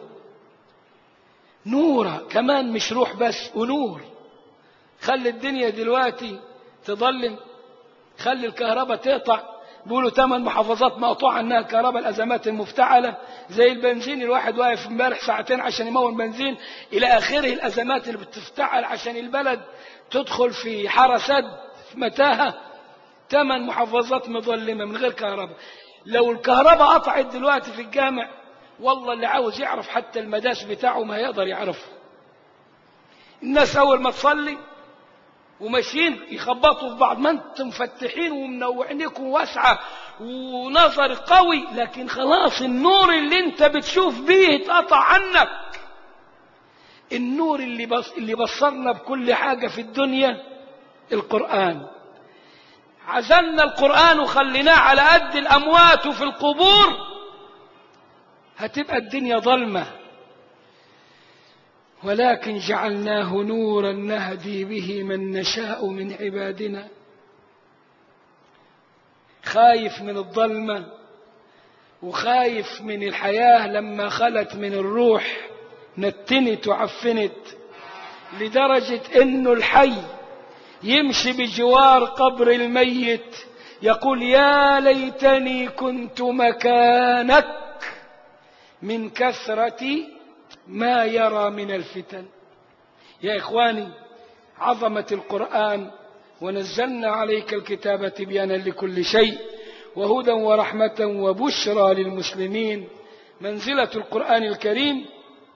نورا كمان، مش روح بس، ونور. خلي الدنيا دلوقتي تظلم، خلي الكهرباء تقطع. بيقولوا 8 محافظات مقطوعة عنها الكهرباء، الأزمات المفتعلة زي البنزين. الواحد واقف امبارح 2 ساعتين عشان يمون بنزين، إلى آخره. الأزمات اللي بتفتعل عشان البلد تدخل في حارة سد، في متاهة. 8 محافظات مظلمة من غير كهرباء. لو الكهرباء قطعت دلوقتي في الجامع، والله اللي عاوز يعرف حتى المداس بتاعه ما يقدر يعرفه. الناس أول ما تصلي وماشيين يخبطوا في بعض، ما انتم مفتحين ومنوعينكم واسعة ونظر قوي، لكن خلاص النور اللي انت بتشوف بيه اتقطع عنك. النور اللي بصرنا بكل حاجة في الدنيا القرآن. عزلنا القرآن وخليناه على قد الأموات وفي القبور، هتبقى الدنيا ظلمة. ولكن جعلناه نورا نهدي به من نشاء من عبادنا. خايف من الظلمة وخايف من الحياة لما خلت من الروح، نتنت وعفنت لدرجة إنه الحي يمشي بجوار قبر الميت يقول يا ليتني كنت مكانك من كثرة ما يرى من الفتن. يا إخواني، عظمة القرآن. ونزلنا عليك الكتاب تبيانا لكل شيء وهدى ورحمة وبشرى للمسلمين. منزلة القرآن الكريم.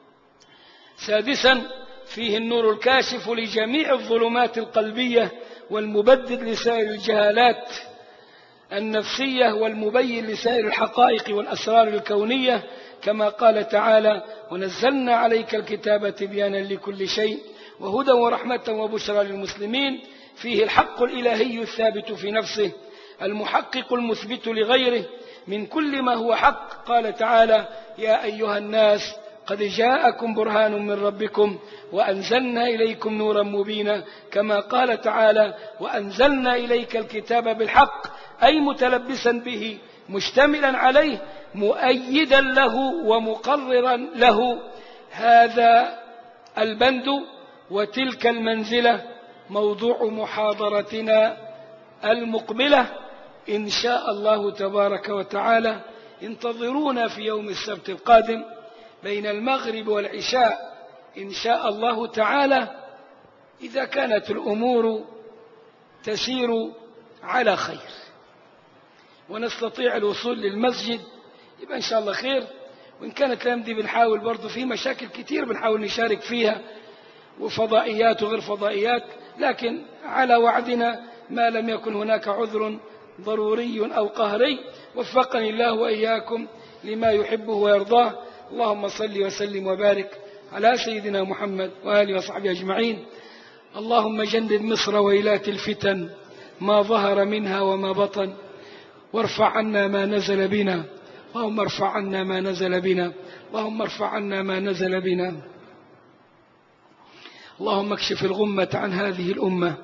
6. فيه النور الكاشف لجميع الظلمات القلبية والمبدد لسائر الجهالات النفسية والمبين لسائر الحقائق والأسرار الكونية، كما قال تعالى ونزلنا عليك الكتاب تبيانا لكل شيء وهدى ورحمة وبشرى للمسلمين. فيه الحق الإلهي الثابت في نفسه المحقق المثبت لغيره من كل ما هو حق. قال تعالى يا أيها الناس قد جاءكم برهان من ربكم وأنزلنا إليكم نورا مبينا، كما قال تعالى وأنزلنا إليك الكتاب بالحق، أي متلبسا به مشتملا عليه مؤيدا له ومقررا له. هذا البند وتلك المنزلة موضوع محاضرتنا المقبلة إن شاء الله تبارك وتعالى. انتظرونا في يوم السبت القادم بين المغرب والعشاء إن شاء الله تعالى، إذا كانت الأمور تسير على خير ونستطيع الوصول للمسجد يبقى إن شاء الله خير. وإن كانت الأيام دي بنحاول برضو، في مشاكل كتير بنحاول نشارك فيها وفضائيات وغير فضائيات، لكن على وعدنا ما لم يكن هناك عذر ضروري أو قهري. وفقني الله وإياكم لما يحبه ويرضاه. اللهم صل وسلم وبارك على سيدنا محمد وآله وصحبه أجمعين. اللهم جنب مصر ويلات الفتن ما ظهر منها وما بطن، وارفع عنا ما نزل بنا. اللهم ارفع عنا ما نزل بنا، اللهم ارفع عنا ما نزل بنا. اللهم اكشف الغمة عن هذه الأمة،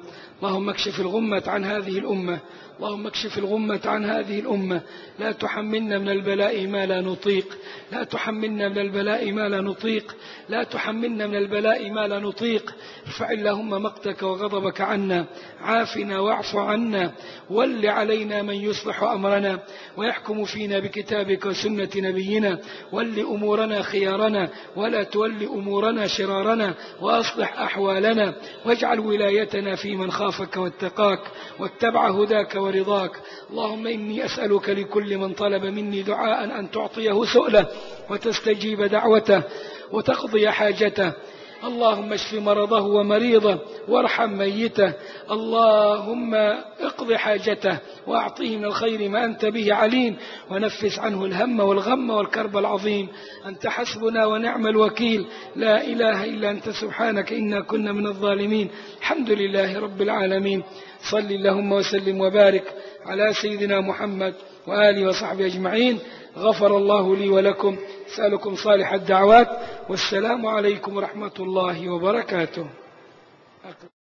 اللهم اكشف الغمة عن هذه الأمة، اللهم اكشف الغمة عن هذه الأمة. لا تحملنا من البلاء ما لا نطيق، لا تحملنا من البلاء ما لا نطيق، لا تحملنا من البلاء ما لا نطيق. ارفع اللهم مقتك وغضبك عنا، عافنا واعف عنا، ول علينا من يصلح أمرنا ويحكم فينا بكتابك وسنة نبينا. ول أمورنا خيارنا ولا تول أمورنا شرارنا، وأصلح أحوالنا، واجعل ولايتنا في من خافك واتقاك واتبع هداك ورضاك. اللهم إني أسألك لكل من طلب مني دعاء أن تعطيه سؤله وتستجيب دعوته وتقضي حاجته. اللهم اشف مرضه ومريضه وارحم ميته. اللهم اقض حاجته واعطيه من الخير ما أنت به عليم، ونفس عنه الهم والغم والكرب العظيم. أنت حسبنا ونعم الوكيل، لا إله إلا أنت سبحانك إنا كنا من الظالمين. الحمد لله رب العالمين. صل اللهم وسلم وبارك على سيدنا محمد وآله وصحبه أجمعين. غفر الله لي ولكم، أسألكم صالح الدعوات، والسلام عليكم ورحمة الله وبركاته.